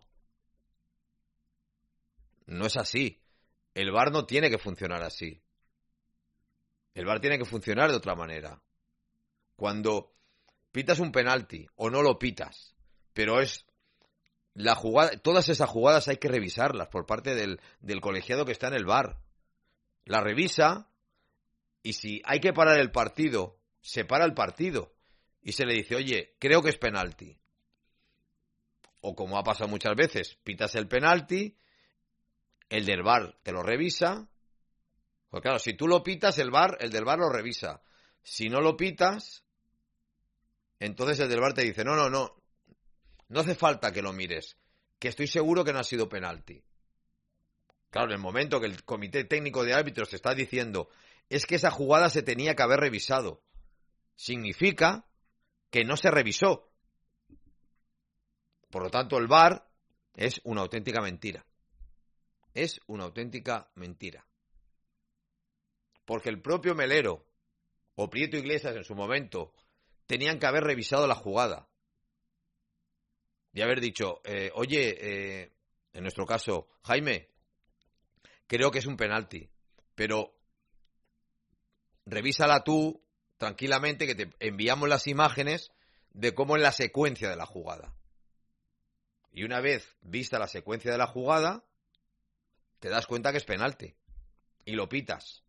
No es así. El V A R no tiene que funcionar así. El V A R tiene que funcionar de otra manera. Cuando pitas un penalti o no lo pitas, pero es la jugada, todas esas jugadas hay que revisarlas por parte del, del colegiado que está en el V A R. La revisa y si hay que parar el partido, se para el partido y se le dice, oye, creo que es penalti. O como ha pasado muchas veces, pitas el penalti, el del V A R te lo revisa. Pues claro, si tú lo pitas, el V A R, el del V A R lo revisa. Si no lo pitas, entonces el del V A R te dice, no, no, no, no hace falta que lo mires, que estoy seguro que no ha sido penalti. Claro, en el momento que el comité técnico de árbitros te está diciendo, es que esa jugada se tenía que haber revisado, significa que no se revisó. Por lo tanto, el V A R es una auténtica mentira. Es una auténtica mentira. Porque el propio Melero o Prieto Iglesias en su momento tenían que haber revisado la jugada y haber dicho, eh, oye, eh, en nuestro caso, Jaime, creo que es un penalti, pero revísala tú tranquilamente, que te enviamos las imágenes de cómo es la secuencia de la jugada. Y una vez vista la secuencia de la jugada, te das cuenta que es penalti y lo pitas.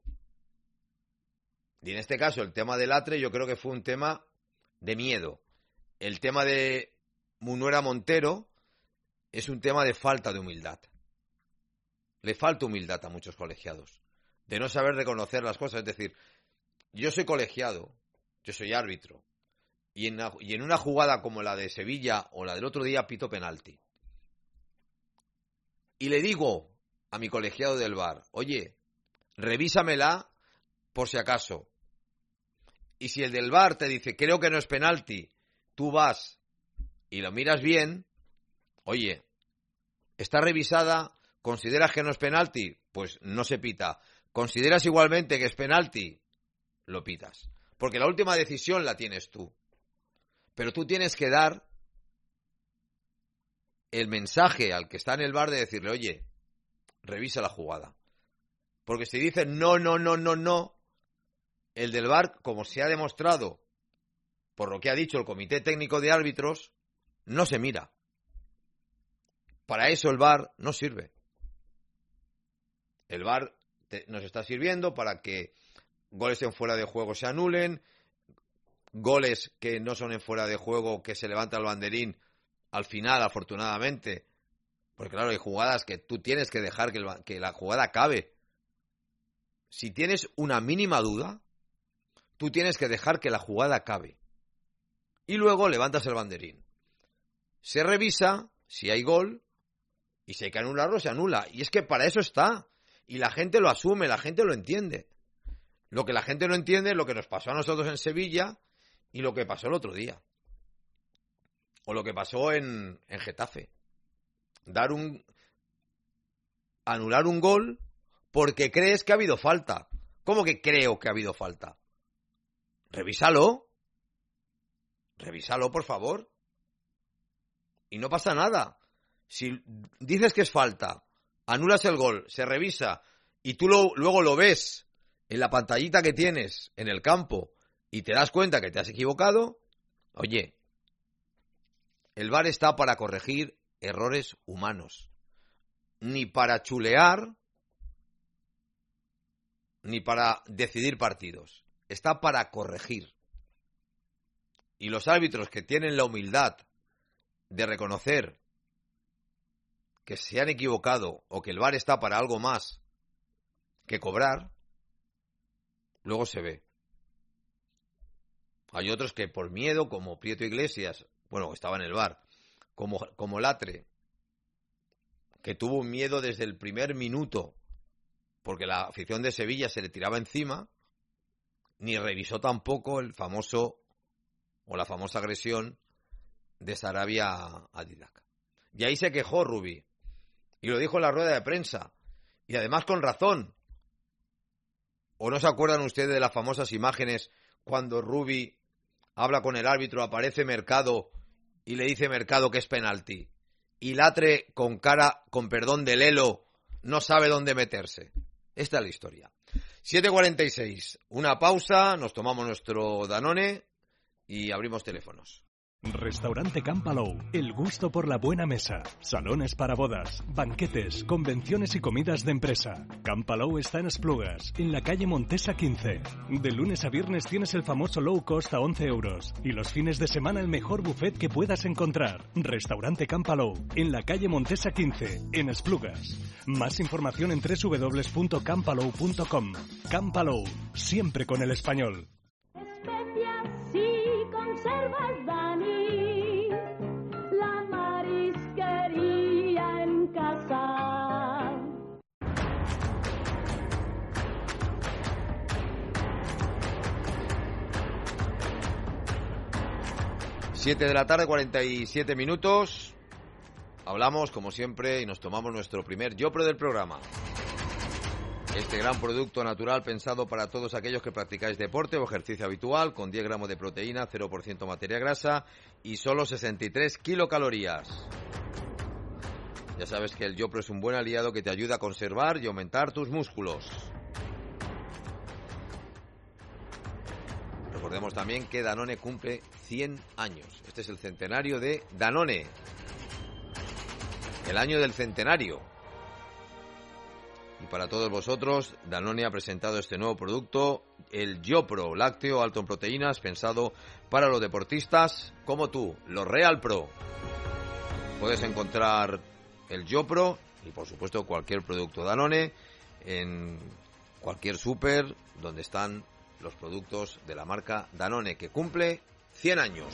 Y en este caso, el tema del Latre yo creo que fue un tema de miedo. El tema de Munuera Montero es un tema de falta de humildad. Le falta humildad a muchos colegiados, de no saber reconocer las cosas. Es decir, yo soy colegiado, yo soy árbitro, y en, una, y en una jugada como la de Sevilla o la del otro día pito penalti. Y le digo a mi colegiado del V A R, oye, revísamela por si acaso. Y si el del V A R te dice, creo que no es penalti, tú vas y lo miras bien, oye, está revisada, ¿consideras que no es penalti? Pues no se pita. ¿Consideras igualmente que es penalti? Lo pitas. Porque la última decisión la tienes tú. Pero tú tienes que dar el mensaje al que está en el V A R de decirle, oye, revisa la jugada. Porque si dicen no, no, no, no, no, el del V A R, como se ha demostrado por lo que ha dicho el Comité Técnico de Árbitros, no se mira. Para eso el V A R no sirve. El V A R te, nos está sirviendo para que goles en fuera de juego se anulen, goles que no son en fuera de juego, que se levanta el banderín al final, afortunadamente. Porque claro, hay jugadas que tú tienes que dejar que, el, que la jugada acabe. Si tienes una mínima duda, tú tienes que dejar que la jugada acabe. Y luego levantas el banderín. Se revisa si hay gol y si hay que anularlo, se anula. Y es que para eso está. Y la gente lo asume, la gente lo entiende. Lo que la gente no entiende es lo que nos pasó a nosotros en Sevilla y lo que pasó el otro día. O lo que pasó en, en Getafe. Dar un... anular un gol porque crees que ha habido falta. ¿Cómo que creo que ha habido falta? Revísalo. Revísalo, por favor. Y no pasa nada. Si dices que es falta, anulas el gol, se revisa y tú lo, luego lo ves en la pantallita que tienes en el campo y te das cuenta que te has equivocado, oye, el V A R está para corregir errores humanos. Ni para chulear, ni para decidir partidos. Está para corregir. Y los árbitros que tienen la humildad de reconocer que se han equivocado o que el V A R está para algo más que cobrar, luego se ve. Hay otros que por miedo, como Prieto Iglesias, bueno, estaba en el V A R, como, como Latre, que tuvo un miedo desde el primer minuto, porque la afición de Sevilla se le tiraba encima, ni revisó tampoco el famoso, o la famosa agresión de Sarabia a, a Didac. Y ahí se quejó Rubí, y lo dijo en la rueda de prensa, y además con razón. ¿O no se acuerdan ustedes de las famosas imágenes cuando Rubí habla con el árbitro, aparece Mercado y le dice Mercado que es penalti? Y Latre, con cara, con perdón de Lelo, no sabe dónde meterse. Esta es la historia. siete cuarenta y seis, una pausa, nos tomamos nuestro Danone y abrimos teléfonos. Restaurante Can Palou, el gusto por la buena mesa, salones para bodas, banquetes, convenciones y comidas de empresa. Can Palou está en Esplugas, en la calle Montesa quince. De lunes a viernes tienes el famoso low cost a once euros y los fines de semana el mejor buffet que puedas encontrar. Restaurante Can Palou, en la calle Montesa quince, en Esplugas. Más información en doble u doble u doble u punto can palou punto com. Can Palou, siempre con el español. Especias y conservas, Dani, la marisquería en casa. siete de la tarde, cuarenta y siete minutos. Hablamos, como siempre, y nos tomamos nuestro primer Yopro del programa. Este gran producto natural pensado para todos aquellos que practicáis deporte o ejercicio habitual, con diez gramos de proteína, cero por ciento materia grasa y solo sesenta y tres kilocalorías. Ya sabes que el Yopro es un buen aliado que te ayuda a conservar y aumentar tus músculos. Recordemos también que Danone cumple cien años. Este es el centenario de Danone. El año del centenario. Y para todos vosotros, Danone ha presentado este nuevo producto, el Yopro, lácteo alto en proteínas, pensado para los deportistas como tú, los Real Pro. Puedes encontrar el Yopro y, por supuesto, cualquier producto Danone en cualquier súper donde están los productos de la marca Danone, que cumple cien años.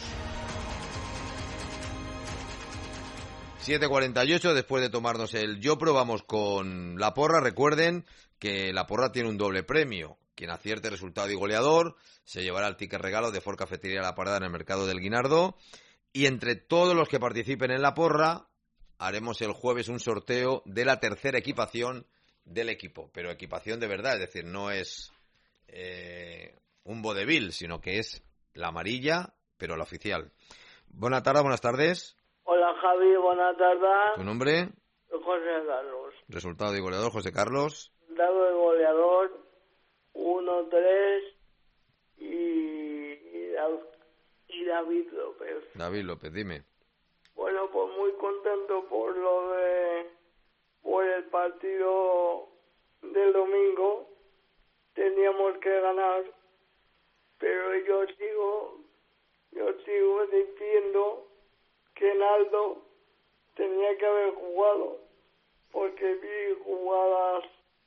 siete cuarenta y ocho, después de tomarnos el Yopro, vamos con la porra. Recuerden que la porra tiene un doble premio. Quien acierte resultado y goleador se llevará el ticket regalo de Ford Cafetería La Parada en el Mercado del Guinardó. Y entre todos los que participen en la porra, haremos el jueves un sorteo de la tercera equipación del equipo. Pero equipación de verdad, es decir, no es eh, un vodevil, sino que es la amarilla, pero la oficial. Buenas tardes, buenas tardes. Hola Javi, buenas tardes. ¿Tu nombre? José Carlos. Resultado y goleador, José Carlos. Dado el goleador, uno tres y, y David López. David López, dime. Bueno, pues muy contento por lo de, por el partido del domingo. Teníamos que ganar, pero yo sigo, yo sigo diciendo que Naldo tenía que haber jugado, porque vi jugadas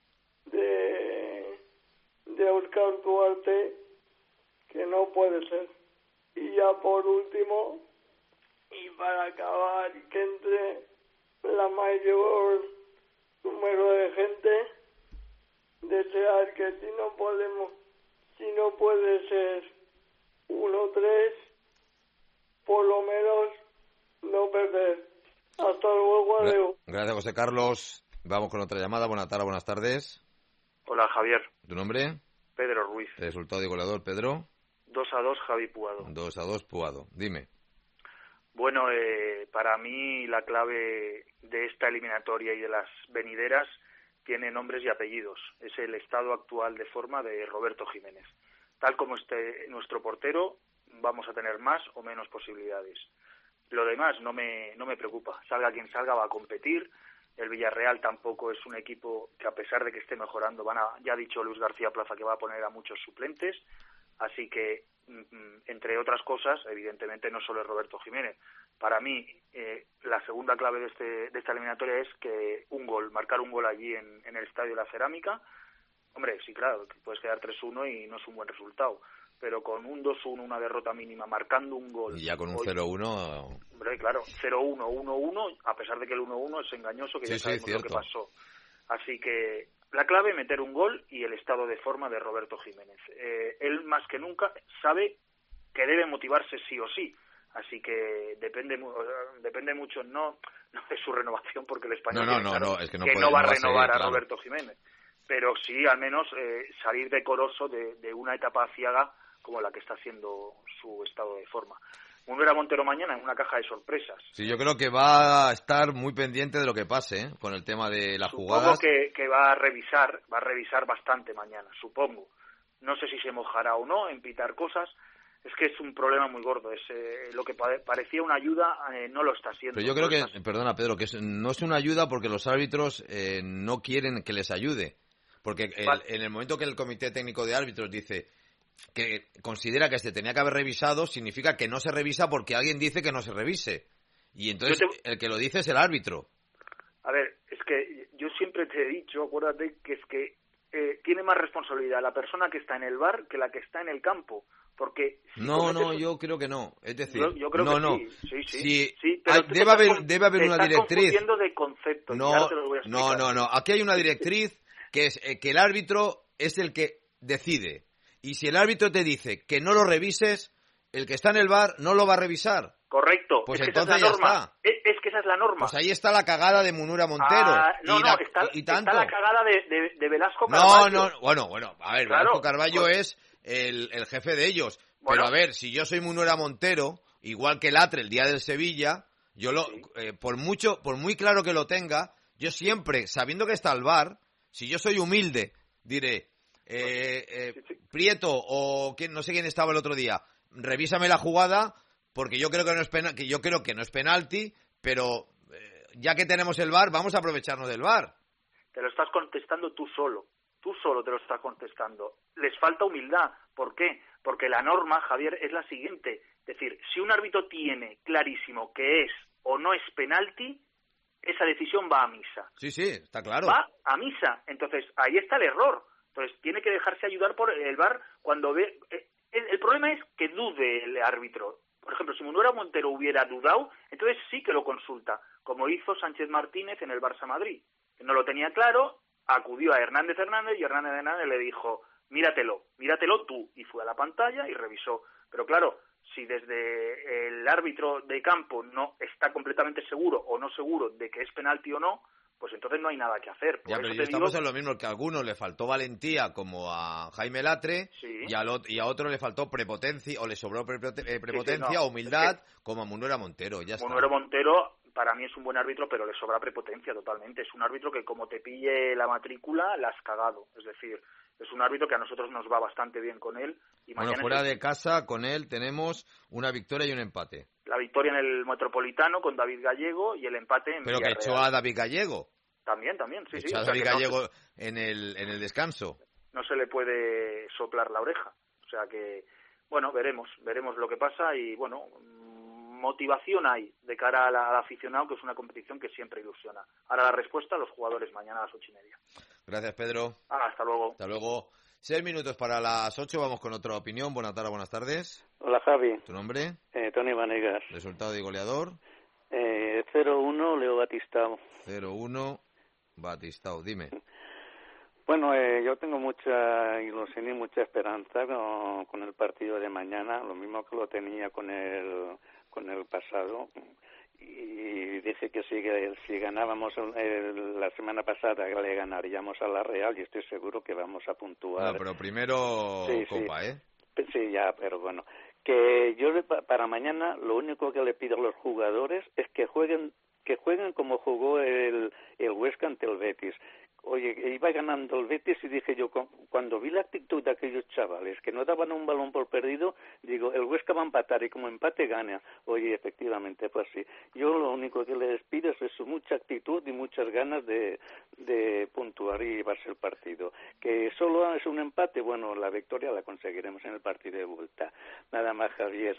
de, de Óscar Duarte que no puede ser. Y ya por último, y para acabar, que entre la mayor número de gente, desear que si no podemos, si no puede ser uno tres, por lo menos no perder. Hasta luego, adiós. Gracias, José Carlos. Vamos con otra llamada. Buenas tardes, buenas tardes. Hola, Javier. ¿Tu nombre? Pedro Ruiz. Resultado y goleador, Pedro. dos a dos, Javi Puado. dos a dos, Puado. Dime. Bueno, eh, para mí la clave de esta eliminatoria y de las venideras tiene nombres y apellidos. Es el estado actual de forma de Roberto Jiménez. Tal como esté nuestro portero, vamos a tener más o menos posibilidades. Lo demás no me no me preocupa. Salga quien salga, va a competir. El Villarreal tampoco es un equipo que, a pesar de que esté mejorando, van a, ya ha dicho Luis García Plaza que va a poner a muchos suplentes. Así que, entre otras cosas, evidentemente no solo es Roberto Jiménez. Para mí, eh, la segunda clave de, este, de esta eliminatoria es que un gol, marcar un gol allí en, en el Estadio de la Cerámica, Hombre, sí, claro, que puedes quedar tres uno y no es un buen resultado, pero con un dos uno, una derrota mínima, marcando un gol... Y ya con un hoy, cero uno... Hombre, claro, cero uno, uno uno, a pesar de que el uno uno es engañoso, que sí, ya sabemos sí, lo que pasó. Así que la clave, meter un gol y el estado de forma de Roberto Jiménez. Eh, él, más que nunca, sabe que debe motivarse sí o sí. Así que depende depende mucho no, no de su renovación, porque el español no, no, claro, no, es que no, que puede, no va no a renovar seguir, a claro. Roberto Jiménez. Pero sí, al menos, eh, salir decoroso de, de una etapa aciaga como la que está haciendo su estado de forma. Munera Montero mañana en una caja de sorpresas. Sí, yo creo que va a estar muy pendiente de lo que pase, ¿eh? Con el tema de las Supongo jugadas. que, que va a revisar, va a revisar bastante mañana, supongo. No sé si se mojará o no en pitar cosas. Es que es un problema muy gordo. Es eh, lo que pa- parecía una ayuda, eh, no lo está siendo. Pero yo creo no que, está... perdona Pedro, que es, no es una ayuda porque los árbitros eh, no quieren que les ayude. Porque el, Vale. en el momento que el Comité Técnico de Árbitros dice que considera que se tenía que haber revisado, significa que no se revisa porque alguien dice que no se revise. Y entonces te... el que lo dice es el árbitro. A ver, es que yo siempre te he dicho, acuérdate, que es que eh, tiene más responsabilidad la persona que está en el bar que la que está en el campo. Porque si no, cometes... no, yo creo que no. Es decir, yo, yo creo no, que no. sí, sí, sí. Si sí pero hay, te debe, te haber, estás, debe haber te una estás directriz. confundiendo de concepto. No, te lo voy a no, no, no. Aquí hay una directriz que es eh, que el árbitro es el que decide. Y si el árbitro te dice que no lo revises, el que está en el bar no lo va a revisar. Correcto. Pues es entonces que esa es la ya norma. está. Es, es que esa es la norma. Pues ahí está la cagada de Munura Montero. Ah, no, y no, la, está, y tanto. está la cagada de, de, de Velasco No, Carballo. no, bueno, bueno, a ver, Claro, Velasco Carballo pues... es el, el jefe de ellos. Bueno. Pero a ver, si yo soy Munera Montero, igual que Latre el día del Sevilla, yo lo, sí. eh, por mucho, por muy claro que lo tenga, yo siempre, sabiendo que está el V A R, si yo soy humilde, diré, eh, eh, sí, sí. Prieto o quién, no sé quién estaba el otro día, revísame la jugada, porque yo creo que no es pena, que yo creo que no es penalti, pero eh, ya que tenemos el V A R, vamos a aprovecharnos del V A R. Te lo estás contestando tú solo. Tú solo te lo estás contestando. Les falta humildad. ¿Por qué? Porque la norma, Javier, es la siguiente. Es decir, si un árbitro tiene clarísimo que es o no es penalti, esa decisión va a misa. Sí, sí, está claro. Va a misa. Entonces, ahí está el error. Entonces, tiene que dejarse ayudar por el V A R cuando ve... El, el problema es que dude el árbitro. Por ejemplo, si Munera Montero hubiera dudado, entonces sí que lo consulta, como hizo Sánchez Martínez en el Barça Madrid. Que no lo tenía claro, acudió a Hernández Hernández y Hernández Hernández le dijo, míratelo, míratelo tú. Y fue a la pantalla y revisó. Pero claro, si desde el árbitro de campo no está completamente seguro o no seguro de que es penalti o no, pues entonces no hay nada que hacer. Por ya, eso pero te ya estamos digo... en lo mismo, que a algunos le faltó valentía, como a Jaime Latre, sí. y, al otro, y a otro le faltó prepotencia, o le sobró prepoten- eh, prepotencia sí, sí, no. o humildad, es que como a Munera Montero. Ya Munera está. Montero, para mí es un buen árbitro, pero le sobra prepotencia totalmente. Es un árbitro que como te pille la matrícula, la has cagado. Es decir, es un árbitro que a nosotros nos va bastante bien con él. Y Bueno, mañana fuera es el... de casa, con él tenemos una victoria y un empate. La victoria en el Metropolitano con David Gallego y el empate en Pero que Villarreal. echó a David Gallego. También, también, sí, echó sí. a O sea David que no Gallego se, en, el, en el descanso. no se le puede soplar la oreja. O sea que, bueno, veremos, veremos lo que pasa y, bueno, motivación hay de cara a la, al aficionado, que es una competición que siempre ilusiona. Ahora la respuesta a los jugadores mañana a las ocho y media. Gracias, Pedro. Ah, hasta luego. Hasta luego. Seis minutos para las ocho, vamos con otra opinión. Buenas tardes, buenas tardes. Hola, Javi. ¿Tu nombre? Eh, Tony Vanegas. Resultado de goleador. Eh, cero uno, Leo Batistao. cero uno, Batistao. Dime. Bueno, eh, yo tengo mucha ilusión y mucha esperanza con, con el partido de mañana, lo mismo que lo tenía con el con el pasado. Y dije que si, si ganábamos el, el, la semana pasada le ganaríamos a la Real y estoy seguro que vamos a puntuar. No, pero primero sí, Copa, sí. ¿eh? Sí, ya, pero bueno. Que yo para mañana lo único que le pido a los jugadores es que jueguen que jueguen como jugó el, el Huesca ante el Betis. Oye, iba ganando el Betis y dije yo, cuando vi la actitud de aquellos chavales que no daban un balón por perdido, digo, el Huesca va a empatar y como empate gana. Oye, efectivamente fue así. Yo lo único que les pido es eso, mucha actitud y muchas ganas de, de puntuar y llevarse el partido. Que solo es un empate, bueno, la victoria la conseguiremos en el partido de vuelta. Nada más, Javier.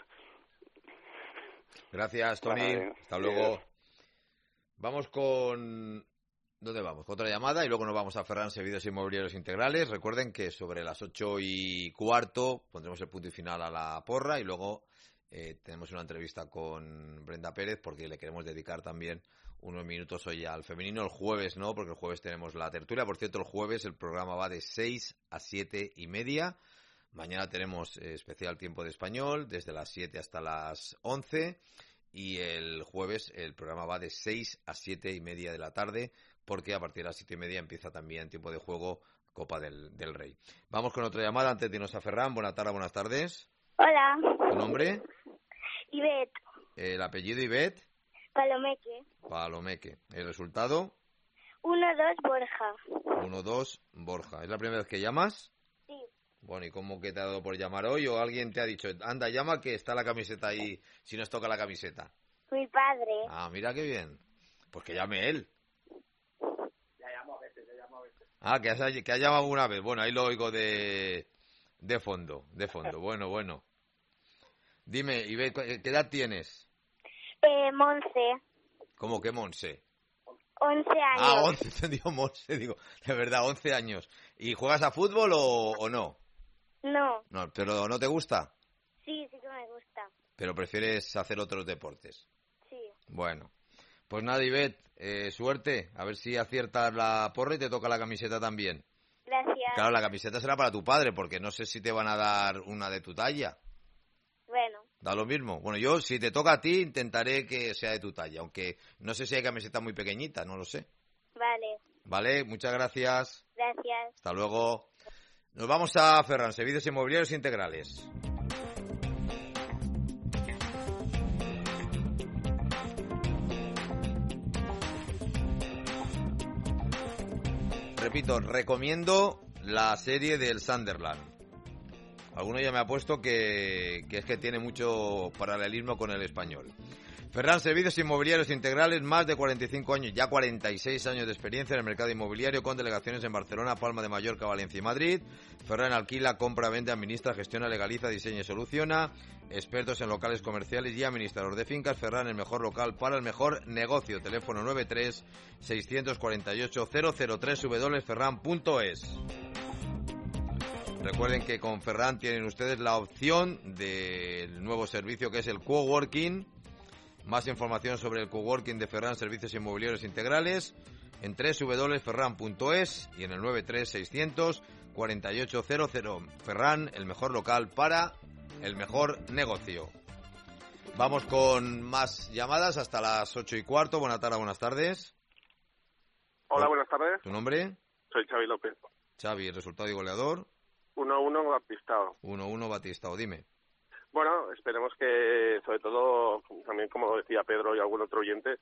Gracias, Tony. Vale, hasta luego. Vamos con ¿Dónde vamos? Otra llamada y luego nos vamos a Ferran Servicios Inmobiliarios Integrales. Recuerden que sobre las ocho y cuarto pondremos el punto y final a la porra y luego eh, tenemos una entrevista con Brenda Pérez porque le queremos dedicar también unos minutos hoy al femenino. El jueves no, porque el jueves tenemos la tertulia. Por cierto, el jueves el programa va de seis a siete y media. Mañana tenemos eh, especial tiempo de español desde las siete hasta las once. Y el jueves el programa va de seis a siete y media de la tarde, porque a partir de las siete y media empieza también tiempo de juego Copa del, del Rey. Vamos con otra llamada antes de irnos a Ferran. Buenas tardes, buenas tardes. Hola. ¿Tu nombre? Ivette. El apellido Ivette. Palomeque. Palomeque. El resultado. uno dos Borja. uno dos Borja. ¿Es la primera vez que llamas? Sí. Bueno, ¿y cómo que te ha dado por llamar hoy? ¿O alguien te ha dicho, anda, llama que está la camiseta ahí, si nos toca la camiseta? Mi padre. Ah, mira qué bien. Pues que llame él. Ya llamo a veces, ya llamo a veces. Ah, que, has, que ha llamado una vez. Bueno, ahí lo oigo de, de fondo, de fondo. Bueno, bueno. Dime, Ivette, ¿qué edad tienes? Eh, Monse. ¿Cómo que Monse? once años. Ah, once, entendido Monse, digo, de verdad, once años. ¿Y juegas a fútbol o, o no? No. No, pero ¿no te gusta? Sí, sí que me gusta. Pero prefieres hacer otros deportes. Sí. Bueno, pues nada, Ivette, eh, suerte. A ver si aciertas la porra y te toca la camiseta también. Gracias. Claro, la camiseta será para tu padre, porque no sé si te van a dar una de tu talla. Bueno. Da lo mismo. Bueno, yo, si te toca a ti, intentaré que sea de tu talla, aunque no sé si hay camisetas muy pequeñitas, no lo sé. Vale. Vale, muchas gracias. Gracias. Hasta luego. Nos vamos a Ferran, Servicios Inmobiliarios Integrales. Repito, recomiendo la serie del Sunderland. Alguno ya me ha puesto que, que es que tiene mucho paralelismo con el español. Ferran Servicios Inmobiliarios Integrales, más de cuarenta y cinco años, ya cuarenta y seis años de experiencia en el mercado inmobiliario, con delegaciones en Barcelona, Palma de Mallorca, Valencia y Madrid. Ferran alquila, compra, vende, administra, gestiona, legaliza, diseña y soluciona. Expertos en locales comerciales y administrador de fincas. Ferran, el mejor local para el mejor negocio. Teléfono nueve tres seis cuatro ocho cero cero tres, w w w punto ferran punto es. Recuerden que con Ferran tienen ustedes la opción del nuevo servicio que es el coworking. Más información sobre el coworking de Ferran Servicios Inmobiliarios Integrales en w w w punto ferran punto es y en el nueve tres seis cuatro ocho cero cero. Ferran, el mejor local para el mejor negocio. Vamos con más llamadas hasta las ocho y cuarto. Buenas tardes, buenas tardes. Hola, buenas tardes. ¿Tu nombre? Soy Xavi López. Xavi, el resultado y goleador. uno a uno Batistao. uno a uno Batistao, dime. Bueno, esperemos que, sobre todo, también como decía Pedro y algún otro oyente,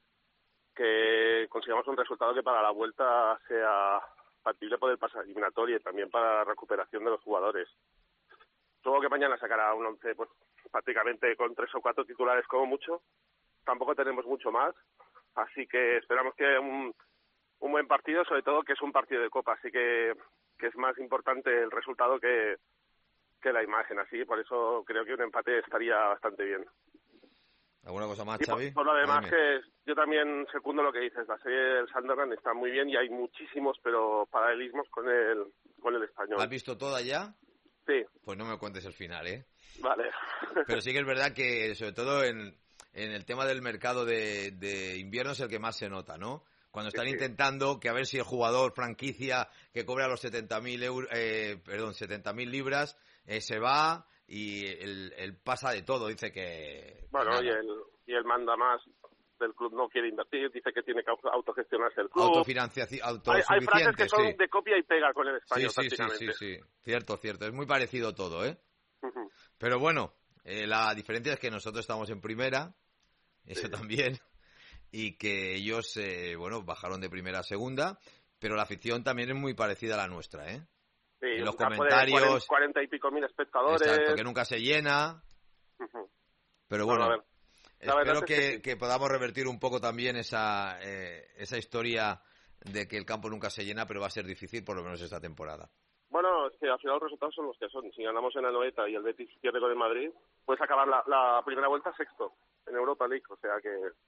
que consigamos un resultado que para la vuelta sea factible poder pasar eliminatoria y también para la recuperación de los jugadores. Supongo que mañana sacará un once pues prácticamente con tres o cuatro titulares como mucho. Tampoco tenemos mucho más, así que esperamos que un, un buen partido, sobre todo que es un partido de Copa, así que, que es más importante el resultado que... que la imagen, así, por eso creo que un empate estaría bastante bien. ¿Alguna cosa más, y Xavi? Por, por lo demás, Dime. que yo también secundo lo que dices, la serie del Sunderland está muy bien y hay muchísimos, pero paralelismos con el, con el español. ¿Has visto toda ya? Sí. Pues no me cuentes el final, ¿eh? Vale. Pero sí que es verdad que, sobre todo en, en el tema del mercado de, de invierno, es el que más se nota, ¿no? Cuando están Sí, sí. intentando que a ver si el jugador franquicia que cobra los setenta mil euros, eh, perdón, setenta mil libras, eh, se va y el, el pasa de todo, dice que... Bueno, nada. y él, y él manda más del club, no quiere invertir, dice que tiene que auto- autogestionarse el club. Autofinanciación, Hay, autosuficiente, hay frases que son sí. de copia y pega con el Sí, español, sí, sí, prácticamente. sí, sí, cierto, cierto, es muy parecido todo, ¿eh? Ujú. Pero bueno, eh, la diferencia es que nosotros estamos en primera, eso también, y que ellos, eh, bueno, bajaron de primera a segunda, pero la afición también es muy parecida a la nuestra, ¿eh? Sí, En un los campo de comentarios, cuarenta y pico mil espectadores. exacto, que nunca se llena, Ujú. pero Bueno, bueno, a ver. La verdad espero es que, que sí. que podamos revertir un poco también esa, eh, esa historia de que el campo nunca se llena, pero va a ser difícil por lo menos esta temporada. Bueno, es que al final los resultados son los que son. Si ganamos en la Anoeta y el Betis pierde con el Madrid, puedes acabar la, la primera vuelta sexto en Europa League. O sea que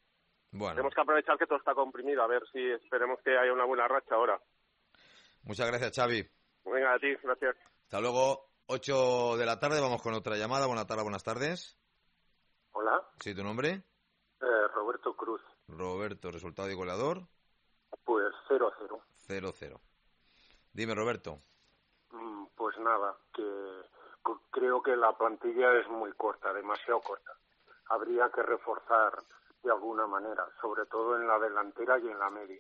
Bueno. Tenemos que aprovechar que todo está comprimido, a ver si esperemos que haya una buena racha ahora. Muchas gracias, Xavi. Venga, a ti, gracias. Hasta luego, ocho de la tarde, vamos con otra llamada. Buenas tardes, buenas tardes. Hola. Sí, ¿tu nombre? Eh, Roberto Cruz. Roberto, resultado y goleador. Pues cero a cero. cero cero. Dime, Roberto. Mm, Pues nada, que co- creo que la plantilla es muy corta, demasiado corta. Habría que reforzar de alguna manera, sobre todo en la delantera y en la media.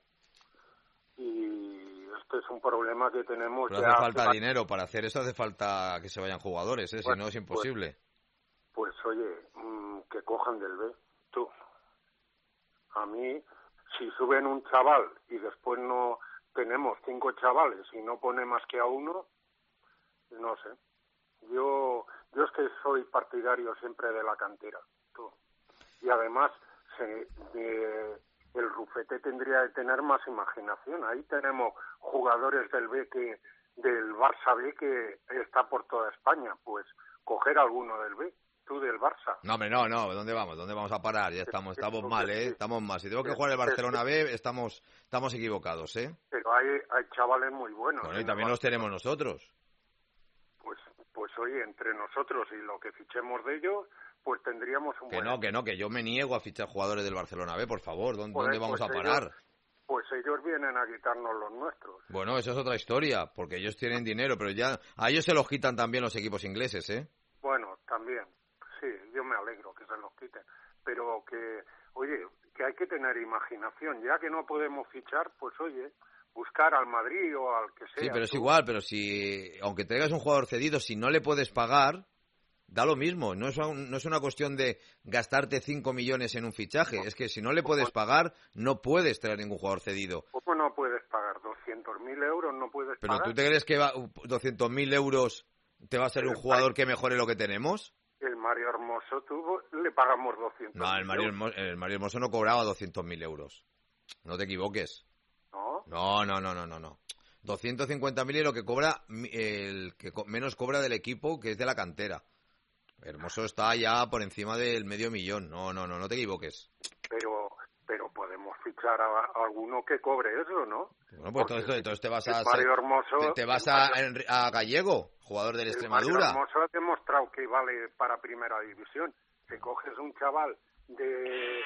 Y este es un problema que tenemos Pero ya hace falta hace- dinero. Para hacer eso hace falta que se vayan jugadores, ¿eh? Si Bueno, no, es imposible. Pues oye, mm, que cojan del B, tú. A mí, si suben un chaval y después no tenemos cinco chavales y no pone más que a uno, no sé. Yo, yo es que soy partidario siempre de la cantera, tú. Y además, se, eh, el Rufete tendría que tener más imaginación. Ahí tenemos jugadores del B que del Barça B que está por toda España. Pues coger alguno del B, tú del Barça. No, hombre, no, no. ¿Dónde vamos? ¿Dónde vamos a parar? Ya estamos, estamos mal, ¿eh? Estamos mal. Si tengo que jugar el Barcelona B, estamos, estamos equivocados, ¿eh? Pero hay, hay chavales muy buenos. Bueno, y en también el los tenemos nosotros. Pues, pues oye, entre nosotros y lo que fichemos de ellos, pues tendríamos un Que buen... no, que no, que yo me niego a fichar jugadores del Barcelona B, por favor. ¿Dónde, Joder, dónde vamos pues a parar? ellos- Pues ellos vienen a quitarnos los nuestros. Bueno, eso es otra historia, porque ellos tienen dinero, pero ya a ellos se los quitan también los equipos ingleses, ¿eh? Bueno, también, sí, yo me alegro que se los quiten. Pero que, oye, que hay que tener imaginación. Ya que no podemos fichar, pues oye, buscar al Madrid o al que sea. Sí, pero es tú. igual, pero si, aunque traigas un jugador cedido, si no le puedes pagar, da lo mismo. No es, un- no es una cuestión de gastarte cinco millones en un fichaje. Es que si no le puedes pagar, no puedes traer ningún jugador cedido. ¿Cómo no puedes pagar? ¿doscientos mil euros no puedes Pero pagar? ¿tú te crees que va- doscientos mil euros te va a ser un jugador que mejore lo que tenemos? El Mario Hermoso tuvo, le pagamos doscientos No, el Mario, Hermo- el Mario Hermoso no cobraba doscientos mil euros. No te equivoques. ¿No? No, no, no, no, no, no. doscientos cincuenta mil es lo que cobra mi- el que co- menos cobra del equipo, que es de la cantera. Hermoso está ya por encima del medio millón. No, no, no, no te equivoques. Pero, pero podemos fichar a, a alguno que cobre eso, ¿no? Bueno, pues entonces, entonces te vas a... el Mario Hermoso- te, te vas el a, Mario- a Gallego, jugador del El Extremadura. Mario Hermoso ha demostrado que vale para primera división. Si coges un chaval de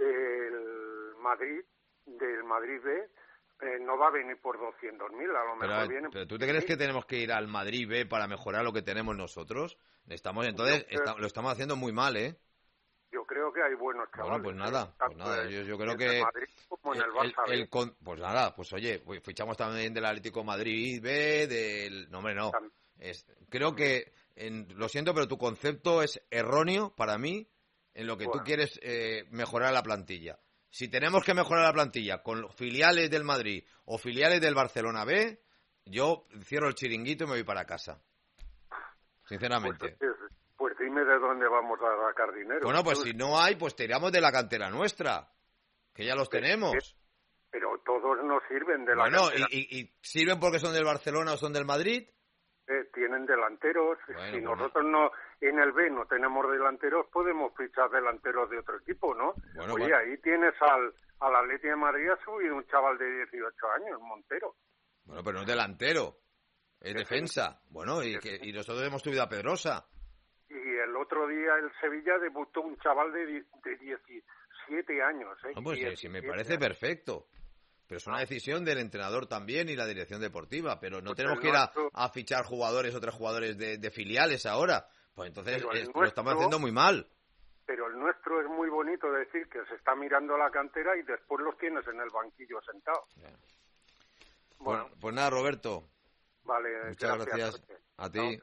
del Madrid, del Madrid B, eh, no va a venir por doscientos mil, a lo mejor Pero, viene... pero ¿tú te crees que tenemos que ir al Madrid B para mejorar lo que tenemos nosotros? Estamos entonces Yo creo- está- lo estamos haciendo muy mal, ¿eh? Yo creo que hay buenos chavales. Bueno, pues nada, pues nada. Yo, yo creo en que el Madrid como en el Barça el- el B. con- pues nada, pues oye, pues fichamos también del Atlético Madrid B, del no hombre no. Es- creo que en- lo siento, pero tu concepto es erróneo para mí en lo que tú Bueno. quieres eh, mejorar la plantilla. Si tenemos que mejorar la plantilla con filiales del Madrid o filiales del Barcelona B, yo cierro el chiringuito y me voy para casa. Sinceramente. Pues, pues dime de dónde vamos a sacar dinero. Bueno, pues Tú- si no hay, pues tiramos de la cantera nuestra, que ya los tenemos. Pero todos no sirven de la Bueno, cantera. y, y- y sirven porque son del Barcelona o son del Madrid? Eh, tienen delanteros. Bueno, si pues nosotros no en el B no tenemos delanteros, podemos fichar delanteros de otro equipo, ¿no? Bueno, Oye, bueno. ahí tienes al, al Atleti de Madrid, ha subido un chaval de dieciocho años, Montero. Bueno, pero no es delantero, es defensa. Bueno, y, que, y nosotros hemos subido a Pedrosa. Y el otro día el Sevilla debutó un chaval de, die- de diecisiete años. ¿eh? No, pues eh, si me diecisiete parece años. perfecto. Pero es una decisión del entrenador también y la dirección deportiva. Pero no Pues tenemos el que ir a, nuestro- a fichar jugadores, otros jugadores de, de filiales ahora. Pues entonces Pero el es- lo estamos nuestro- haciendo muy mal. Pero el nuestro es muy bonito decir que se está mirando la cantera y después los tienes en el banquillo sentados. Bueno, pues, pues nada, Roberto. Vale, Muchas gracias, Jorge. a ti.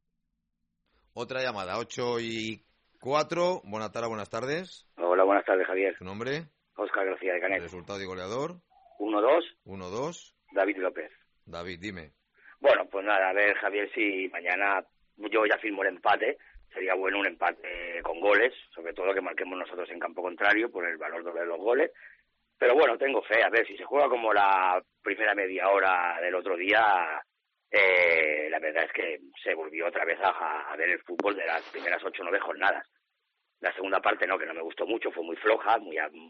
Otra llamada, ocho y cuatro. Buenas tardes, buenas tardes. Hola, buenas tardes, Javier. ¿Tu nombre? Óscar García de Canet. Resultado y goleador. uno dos, uno dos. David López. David, dime. Bueno, pues nada, a ver, Javier, si mañana yo ya firmo el empate, sería bueno un empate con goles, sobre todo que marquemos nosotros en campo contrario por el valor doble de los goles. Pero bueno, tengo fe, a ver, si se juega como la primera media hora del otro día, eh, la verdad es que se volvió otra vez a, a ver el fútbol de las primeras ocho o nueve jornadas. La segunda parte no, que no me gustó mucho, fue muy floja, muy a-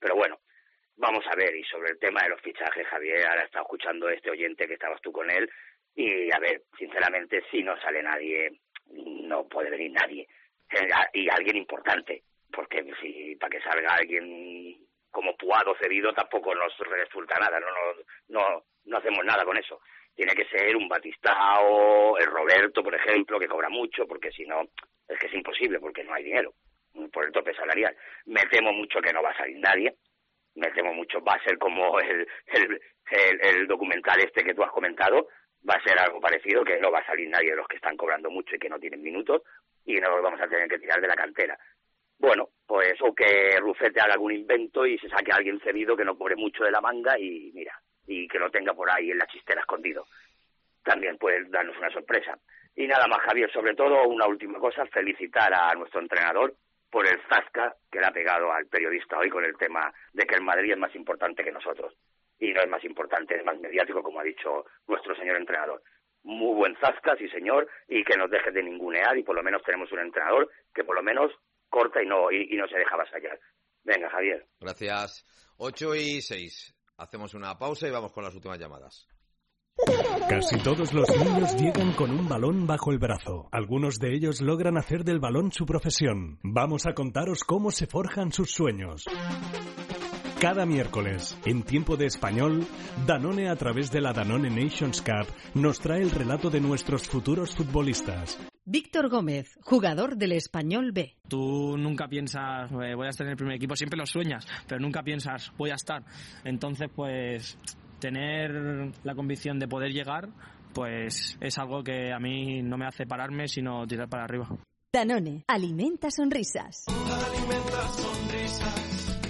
Pero bueno, vamos a ver. Y sobre el tema de los fichajes, Javier, ahora he estado escuchando a este oyente que estabas tú con él, y a ver, sinceramente, si no sale nadie, no puede venir nadie. Y alguien importante, porque si para que salga alguien como Puado cedido tampoco nos resulta nada, no, no, no, no hacemos nada con eso. Tiene que ser un Batistao, el Roberto, por ejemplo, que cobra mucho, porque si no, es que es imposible, porque no hay dinero por el tope salarial. Me temo mucho que no va a salir nadie, me temo mucho, va a ser como el, el, el, el documental este que tú has comentado, va a ser algo parecido, que no va a salir nadie de los que están cobrando mucho y que no tienen minutos, y nos vamos a tener que tirar de la cantera. Bueno, pues o que Rufete haga algún invento y se saque a alguien cedido que no cobre mucho de la manga y mira, y que lo tenga por ahí en la chistera escondido. También puede darnos una sorpresa. Y nada más, Javier, sobre todo una última cosa, felicitar a nuestro entrenador por el zasca que le ha pegado al periodista hoy con el tema de que el Madrid es más importante que nosotros. Y no es más importante, es más mediático, como ha dicho nuestro señor entrenador. Muy buen zasca, sí señor, y que nos deje de ningunear y por lo menos tenemos un entrenador que por lo menos corta y no y, y no se deja vasallar. Venga, Javier. Gracias. ocho y seis. Hacemos una pausa y vamos con las últimas llamadas. Casi todos los niños llegan con un balón bajo el brazo. Algunos de ellos logran hacer del balón su profesión. Vamos a contaros cómo se forjan sus sueños. Cada miércoles, en Tiempo de Español, Danone, a través de la Danone Nations Cup, nos trae el relato de nuestros futuros futbolistas. Víctor Gómez, jugador del Español B. Tú nunca piensas, eh, voy a estar en el primer equipo, siempre lo sueñas, pero nunca piensas, voy a estar. Entonces, pues, tener la convicción de poder llegar, pues, es algo que a mí no me hace pararme, sino tirar para arriba. Danone, alimenta sonrisas. Alimenta sonrisas.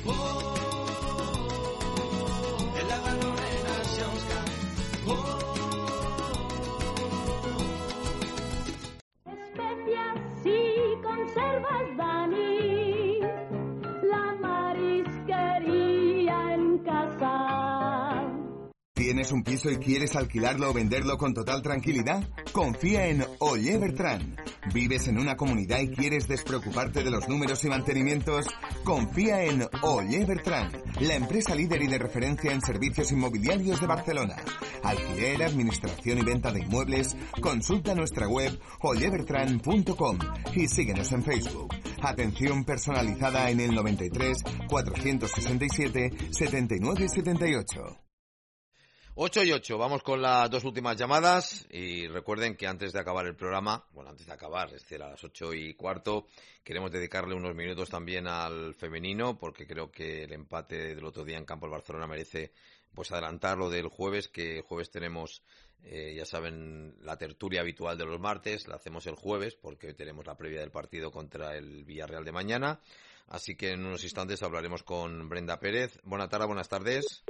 Conservas Dani, la marisquería en casa. ¿Tienes un piso y quieres alquilarlo o venderlo con total tranquilidad? Confía en Oller Bertran. ¿Vives en una comunidad y quieres despreocuparte de los números y mantenimientos? Confía en Oller Bertran, la empresa líder y de referencia en servicios inmobiliarios de Barcelona. Alquiler, administración y venta de inmuebles. Consulta nuestra web oller bertran punto com y síguenos en Facebook. Atención personalizada en el noventa y tres, cuatrocientos sesenta y siete, setenta y nueve setenta y ocho. ocho y ocho, vamos con las dos últimas llamadas y recuerden que antes de acabar el programa, bueno, antes de acabar, es decir, a las ocho y cuarto, queremos dedicarle unos minutos también al femenino, porque creo que el empate del otro día en campo del Barcelona merece pues adelantar lo del jueves, que el jueves tenemos, eh, ya saben, la tertulia habitual de los martes, la hacemos el jueves, porque hoy tenemos la previa del partido contra el Villarreal de mañana, así que en unos instantes hablaremos con Brenda Pérez. Buenas tardes, buenas tardes.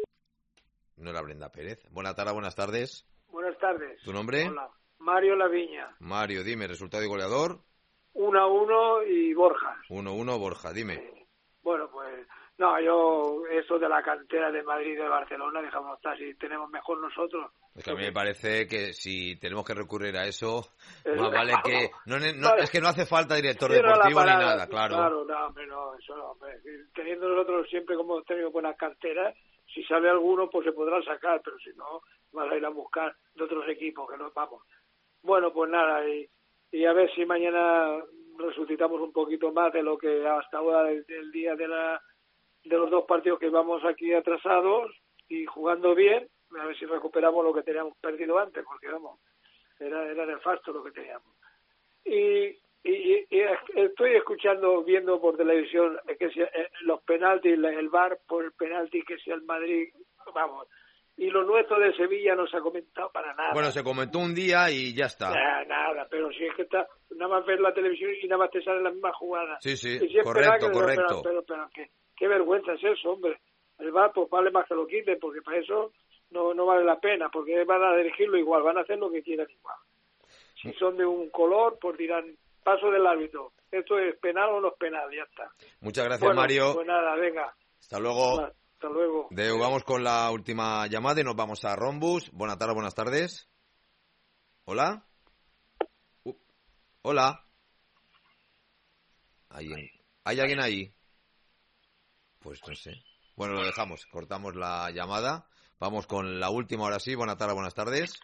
No era Brenda Pérez. Buenas tardes, buenas tardes. Buenas tardes. ¿Tu nombre? Hola. Mario Laviña. Mario, dime, resultado y goleador. uno a uno y Borja. uno a uno, Borja, dime. Bueno, pues, no, yo, eso de la cantera de Madrid y de Barcelona, dejamos estar, si tenemos mejor nosotros. Es que a mí me parece que si tenemos que recurrir a eso, Es más vale verdad. que... No, no, Vale. Es que no hace falta director Cierra la deportivo ni parada, nada, claro. Claro, no, hombre, no, eso no, hombre. Teniendo nosotros siempre, como hemos tenido buenas canteras, si sale alguno, pues se podrá sacar, pero si no, vas a ir a buscar de otros equipos, que no vamos. Bueno, pues nada, y, y a ver si mañana resucitamos un poquito más de lo que hasta ahora, el, el día de la de los dos partidos que vamos aquí atrasados y jugando bien, a ver si recuperamos lo que teníamos perdido antes, porque vamos, era, era nefasto lo que teníamos. Y, y, y estoy escuchando, viendo por televisión que si, eh, los penaltis, el V A R por el penalti que sea el Madrid, vamos, y lo nuestro de Sevilla no se ha comentado para nada. Bueno, se comentó un día y ya está. Nada, nada, pero si es que está, nada más ver la televisión y nada más te sale la misma jugada. Sí, sí, Y si es correcto, penal, que- correcto. Pero, pero, pero ¿qué, qué vergüenza es eso, hombre. El V A R, pues vale más que lo quiten, porque para eso no, no vale la pena, porque van a dirigirlo igual, van a hacer lo que quieran igual. Si son de un color, pues dirán, paso del árbitro, esto es penal o no es penal, ya está. Muchas gracias, Bueno, Mario. Pues nada, venga, Hasta luego. hasta luego. Deu, vamos con la última llamada y nos vamos a Rombus. Buenas tardes, buenas tardes. ¿Hola? Uh, ¿Hola? ¿Hay, ¿Hay alguien ahí? Pues no sé. Bueno, lo dejamos, cortamos la llamada. Vamos con la última, ahora sí. Buenas tardes, buenas tardes.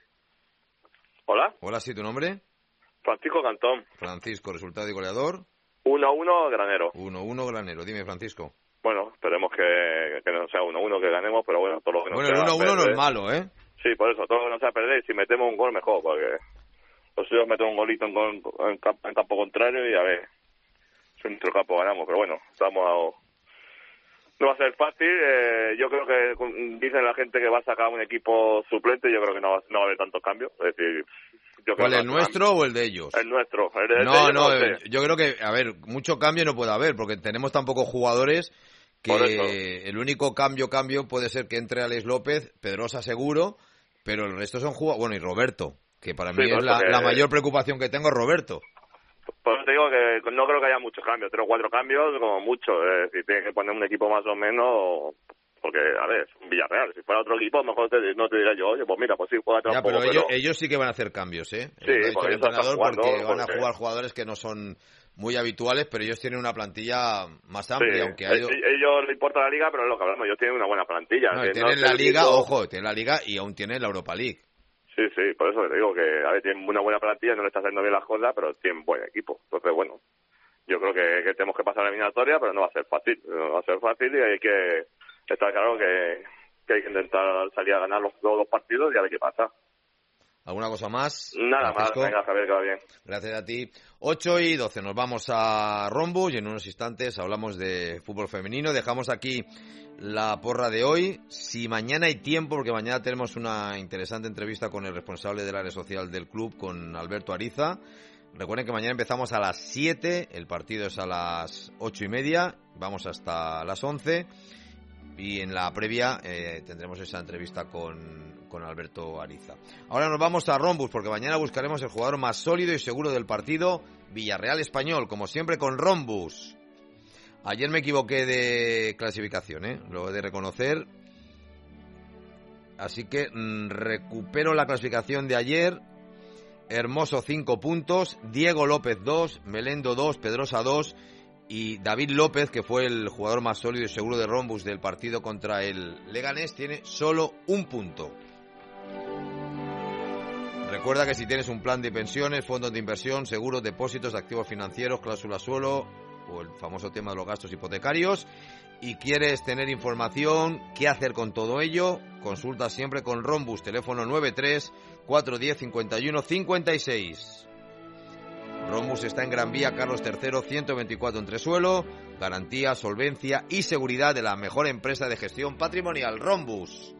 Hola. Hola, sí, ¿tu nombre? Francisco Cantón. Francisco, resultado y goleador. uno a uno Granero. uno a uno Granero. Dime, Francisco. Bueno, esperemos que, que no sea uno a uno que ganemos, pero bueno, todo lo que no Bueno, sea el uno a uno perder. no es malo, ¿eh? Sí, por eso, todo lo que no sea perder, y si metemos un gol mejor, porque los suyos meten un golito en, en, en campo contrario y a ver, si en nuestro campo ganamos, pero bueno, estamos a... No va a ser fácil, eh, yo creo que dicen la gente que va a sacar un equipo suplente, yo creo que no va, no va a haber tantos cambios, es decir... Yo creo ¿Cuál, que el nuestro o el de ellos? El nuestro. El de, el no, de ellos no, no eh, sé. yo creo que, a ver, mucho cambio no puede haber, porque tenemos tan pocos jugadores que el único cambio, cambio puede ser que entre Alex López, Pedrosa seguro, pero el resto son jugadores, bueno, y Roberto, que para mí Sí, es la, que... la mayor preocupación que tengo, es Roberto. Por eso te digo que no creo que haya muchos cambios, tres o cuatro cambios como mucho, es decir, tiene que poner un equipo más o menos... Porque, a ver, es un Villarreal. Si fuera otro equipo, mejor te, no te diría yo, oye, pues mira, pues sí, juega Ya, un poco, pero ellos, pero... ellos sí que van a hacer cambios, ¿eh? Sí, Lo ha dicho porque el eso están entrenador, jugando, porque van a porque- jugar jugadores que no son muy habituales, pero ellos tienen una plantilla más amplia, Sí, aunque ha ido... a ellos les importa la liga, pero es lo que hablamos, ellos tienen una buena plantilla. No, que tienen no la es el liga, equipo- ojo, tienen la liga y aún tienen la Europa League. Sí, sí, por eso te digo que, a ver, tienen una buena plantilla, no le está haciendo bien las cosas, pero tienen buen equipo. Entonces, bueno, yo creo que, que tenemos que pasar la eliminatoria, pero no va a ser fácil. No va a ser fácil y hay que estar claro que, que hay que intentar salir a ganar los dos, dos partidos y a ver qué pasa. ¿Alguna cosa más? Nada Francisco? más, venga, Javier, que va bien. Gracias a ti. ocho y doce, nos vamos a Rombus y en unos instantes hablamos de fútbol femenino. Dejamos aquí la porra de hoy. Si mañana hay tiempo, porque mañana tenemos una interesante entrevista con el responsable del área social del club, con Alberto Ariza. Recuerden que mañana empezamos a las siete, el partido es a las ocho y media, vamos hasta las once. Y en la previa eh, tendremos esa entrevista con, con Alberto Ariza. Ahora nos vamos a Rombus, porque mañana buscaremos el jugador más sólido y seguro del partido, Villarreal Español, como siempre con Rombus. Ayer me equivoqué de clasificación, ¿eh? Lo he de reconocer. Así que mmm, recupero la clasificación de ayer. Hermoso cinco puntos, Diego López dos, Melendo dos, Pedrosa dos... y David López, que fue el jugador más sólido y seguro de Rombus del partido contra el Leganés, tiene solo un punto. Recuerda que si tienes un plan de pensiones, fondos de inversión, seguros, depósitos, activos financieros, cláusula suelo o el famoso tema de los gastos hipotecarios y quieres tener información, qué hacer con todo ello, consulta siempre con Rombus, teléfono nueve tres, cuatro uno cero, cincuenta y uno cincuenta y seis. Rombus está en Gran Vía Carlos tercero, ciento veinticuatro en Tresuelo. Garantía, solvencia y seguridad de la mejor empresa de gestión patrimonial, Rombus.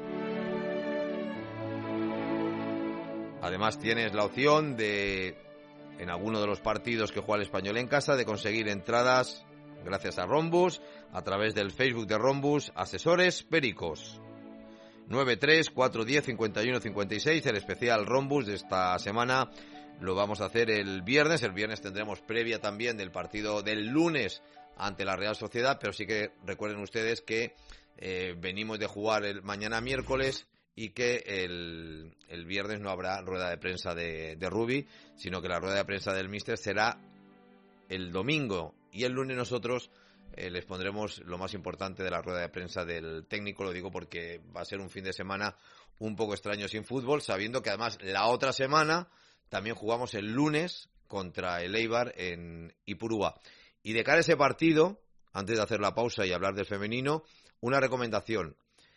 Además tienes la opción de, en alguno de los partidos que juega el Español en casa, de conseguir entradas gracias a Rombus a través del Facebook de Rombus, Asesores Pericos. nueve tres, cuatro uno cero, cincuenta y uno cincuenta y seis, el especial Rombus de esta semana. Lo vamos a hacer el viernes. El viernes tendremos previa también del partido del lunes ante la Real Sociedad, pero sí que recuerden ustedes que eh, venimos de jugar el mañana miércoles y que el, el viernes no habrá rueda de prensa de, de Rubi, sino que la rueda de prensa del míster será el domingo y el lunes nosotros eh, les pondremos lo más importante de la rueda de prensa del técnico. Lo digo porque va a ser un fin de semana un poco extraño sin fútbol, sabiendo que además la otra semana también jugamos el lunes contra el Eibar en Ipurúa. Y de cara a ese partido, antes de hacer la pausa y hablar del femenino, una recomendación.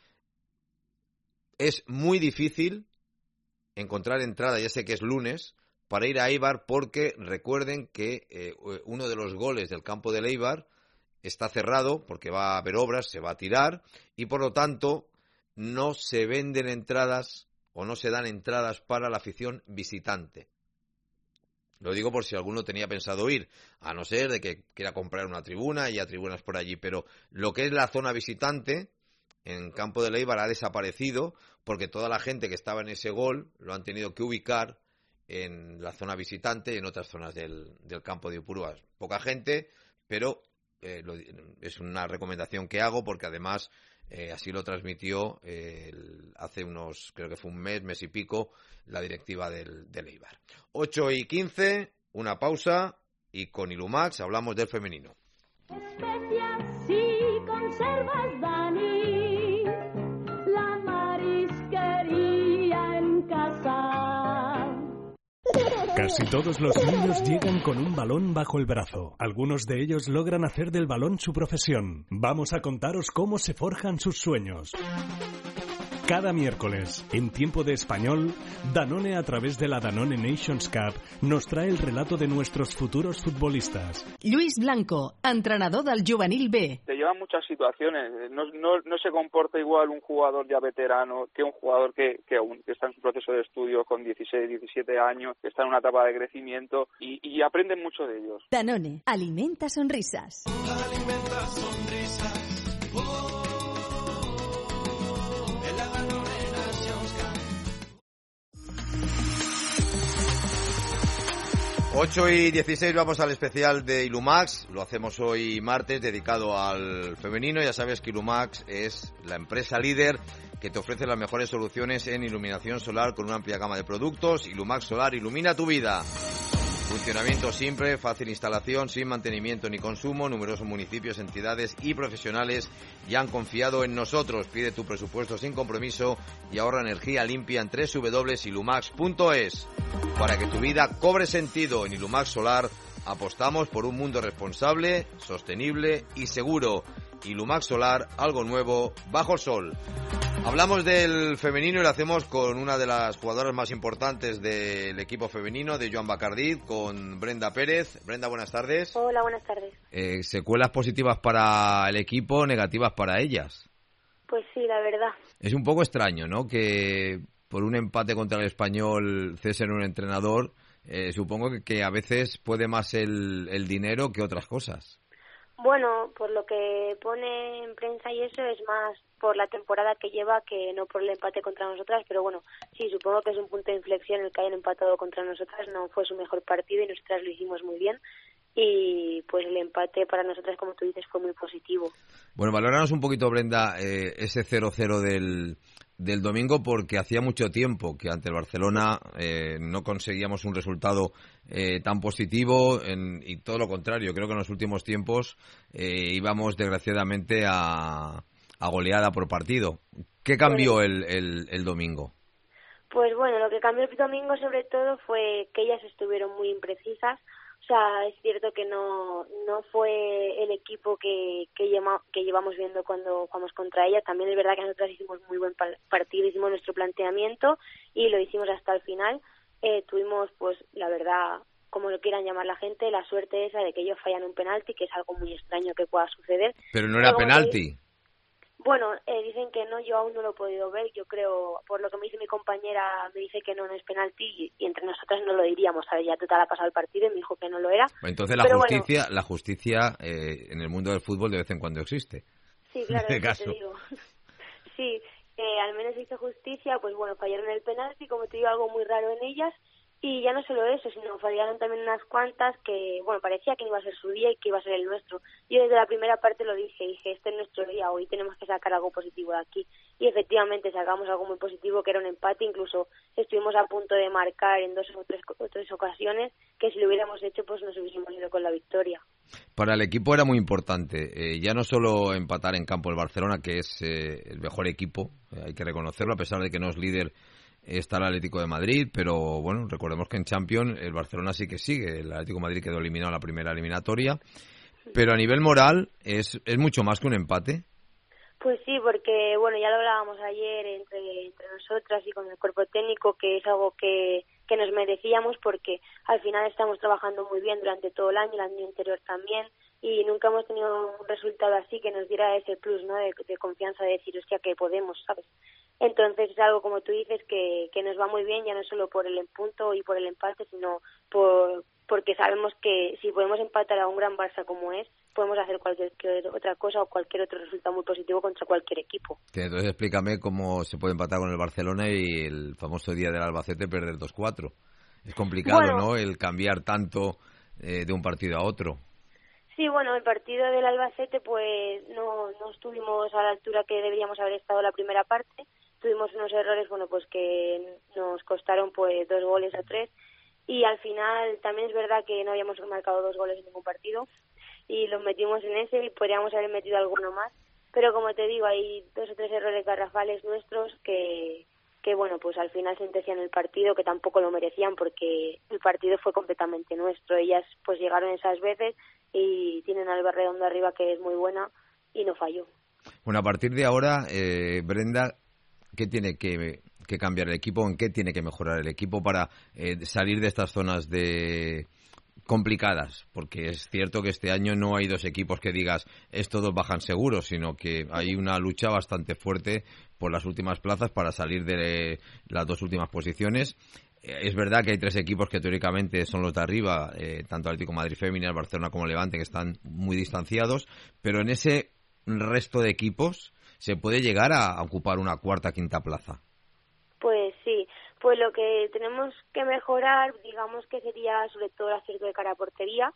Es muy difícil encontrar entrada, ya sé que es lunes, para ir a Eibar, porque recuerden que eh, uno de los goles del campo del Eibar está cerrado porque va a haber obras, se va a tirar y por lo tanto no se venden entradas o no se dan entradas para la afición visitante. Lo digo por si alguno tenía pensado ir, a no ser de que quiera comprar una tribuna y haya tribunas por allí, pero lo que es la zona visitante en campo de Eibar ha desaparecido porque toda la gente que estaba en ese gol lo han tenido que ubicar en la zona visitante y en otras zonas del, del campo de Ipurúa. Poca gente, pero eh, lo, es una recomendación que hago porque además eh, así lo transmitió eh, el, hace unos, creo que fue un mes, mes y pico, la directiva del, del Eibar. ocho y quince, una pausa y con Ilumax hablamos del femenino. Especias y con vuelvas, Dani, la marisquería en casa. Casi todos los niños llegan con un balón bajo el brazo. Algunos de ellos logran hacer del balón su profesión. Vamos a contaros cómo se forjan sus sueños. Cada miércoles, en Tiempo de Español, Danone, a través de la Danone Nations Cup, nos trae el relato de nuestros futuros futbolistas. Lluís Blanco, entrenador del Juvenil B. Te llevan muchas situaciones. No, no, no se comporta igual un jugador ya veterano que un jugador que, que aún que está en su proceso de estudio con dieciséis, diecisiete años, que está en una etapa de crecimiento y, y aprenden mucho de ellos. Danone, alimenta sonrisas. Alimenta sonrisas. Oh. ocho y dieciséis, vamos al especial de Ilumax. Lo hacemos hoy martes, dedicado al femenino. Ya sabes que Ilumax es la empresa líder que te ofrece las mejores soluciones en iluminación solar con una amplia gama de productos. Ilumax Solar ilumina tu vida. Funcionamiento simple, fácil instalación, sin mantenimiento ni consumo. Numerosos municipios, entidades y profesionales ya han confiado en nosotros. Pide tu presupuesto sin compromiso y ahorra energía limpia en doble u doble u doble u punto ilumax punto es. Para que tu vida cobre sentido, en Ilumax Solar apostamos por un mundo responsable, sostenible y seguro. Ilumax Solar, algo nuevo bajo el sol. Hablamos del femenino y lo hacemos con una de las jugadoras más importantes del equipo femenino, de Joan Bacardí, con Brenda Pérez. Brenda, buenas tardes. Hola, buenas tardes. Eh, ¿Secuelas positivas para el equipo, negativas para ellas? Pues sí, la verdad. Es un poco extraño, ¿no?, que por un empate contra el Español cesen un entrenador. Eh, supongo que, que a veces puede más el, el dinero que otras cosas. Bueno, por lo que pone en prensa y eso es más por la temporada que lleva que no por el empate contra nosotras, pero bueno, sí, supongo que es un punto de inflexión el que hayan empatado contra nosotras. No fue su mejor partido y nosotras lo hicimos muy bien y pues el empate para nosotras, como tú dices, fue muy positivo. Bueno, valóranos un poquito, Brenda, eh, ese cero cero del, del domingo, porque hacía mucho tiempo que ante el Barcelona eh, no conseguíamos un resultado eh, tan positivo en, y todo lo contrario. Creo que en los últimos tiempos eh, íbamos desgraciadamente a, a goleada por partido. ¿Qué cambió Pues- el, el, el domingo? Pues bueno, lo que cambió el domingo sobre todo fue que ellas estuvieron muy imprecisas. O sea, es cierto que no no fue el equipo que que, lleva, que llevamos viendo cuando jugamos contra ella. También es verdad que nosotros hicimos muy buen pa- partido, hicimos nuestro planteamiento y lo hicimos hasta el final. Eh, tuvimos, pues, la verdad, como lo quieran llamar la gente, la suerte esa de que ellos fallan un penalti, que es algo muy extraño que pueda suceder. Pero no era Pero como te penalti. Bueno, eh, dicen que no, yo aún no lo he podido ver. Yo creo, por lo que me dice mi compañera, me dice que no, no es penalti y, y entre nosotras no lo diríamos. ¿Sabes? Ya total ha pasado el partido y me dijo que no lo era. Entonces la Pero justicia, la justicia eh, en el mundo del fútbol de vez en cuando existe. Bueno, sí, claro, en este eso caso. te digo. Sí, eh, al menos hizo justicia. Pues bueno, fallaron el penalti, como te digo, algo muy raro en ellas. Y ya no solo eso, sino fallaron también unas cuantas que, bueno, parecía que no iba a ser su día y que iba a ser el nuestro. Yo desde la primera parte lo dije, dije, este es nuestro día, hoy tenemos que sacar algo positivo de aquí. Y efectivamente sacamos algo muy positivo, que era un empate, incluso estuvimos a punto de marcar en dos o tres, o tres ocasiones, que si lo hubiéramos hecho, pues nos hubiésemos ido con la victoria. Para el equipo era muy importante, eh, ya no solo empatar en campo el Barcelona, que es eh, el mejor equipo, eh, hay que reconocerlo, a pesar de que no es líder, está el Atlético de Madrid, pero bueno, recordemos que en Champions el Barcelona sí que sigue, el Atlético de Madrid quedó eliminado en la primera eliminatoria, pero a nivel moral es, es mucho más que un empate. Pues sí, porque bueno, ya lo hablábamos ayer entre, entre nosotras y con el cuerpo técnico, que es algo que, que nos merecíamos, porque al final estamos trabajando muy bien durante todo el año, el año anterior también, y nunca hemos tenido un resultado así que nos diera ese plus, ¿no?, de, de confianza, de decir, hostia, que podemos, ¿sabes? Entonces es algo, como tú dices, que, que nos va muy bien, ya no solo por el punto y por el empate, sino por porque sabemos que si podemos empatar a un gran Barça como es, podemos hacer cualquier otra cosa o cualquier otro resultado muy positivo contra cualquier equipo. Entonces explícame cómo se puede empatar con el Barcelona y el famoso día del Albacete perder dos cuatro. Es complicado, Bueno, ¿no?, el cambiar tanto eh, de un partido a otro. Sí, bueno, el partido del Albacete pues no, no estuvimos a la altura que deberíamos haber estado la primera parte. Tuvimos unos errores, bueno, pues que nos costaron pues dos goles a tres. Y al final también es verdad que no habíamos marcado dos goles en ningún partido y los metimos en ese y podríamos haber metido alguno más. pero como te digo, hay dos o tres errores garrafales nuestros que, que bueno, pues al final sentencian el partido, que tampoco lo merecían porque el partido fue completamente nuestro. Ellas pues llegaron esas veces y tienen a Alba Redondo arriba, que es muy buena, y no falló. Bueno, a partir de ahora, eh, Brenda, ¿qué tiene que, que cambiar el equipo? ¿En qué tiene que mejorar el equipo para eh, salir de estas zonas de complicadas? Porque es cierto que este año no hay dos equipos que digas estos dos bajan seguros, sino que hay una lucha bastante fuerte por las últimas plazas para salir de las dos últimas posiciones. Es verdad que hay tres equipos que teóricamente son los de arriba, eh, tanto Atlético de Madrid Femenina, Barcelona como Levante, que están muy distanciados, pero en ese resto de equipos se puede llegar a ocupar una cuarta, quinta plaza. Pues sí, pues lo que tenemos que mejorar, digamos que sería sobre todo el acierto de cara a portería,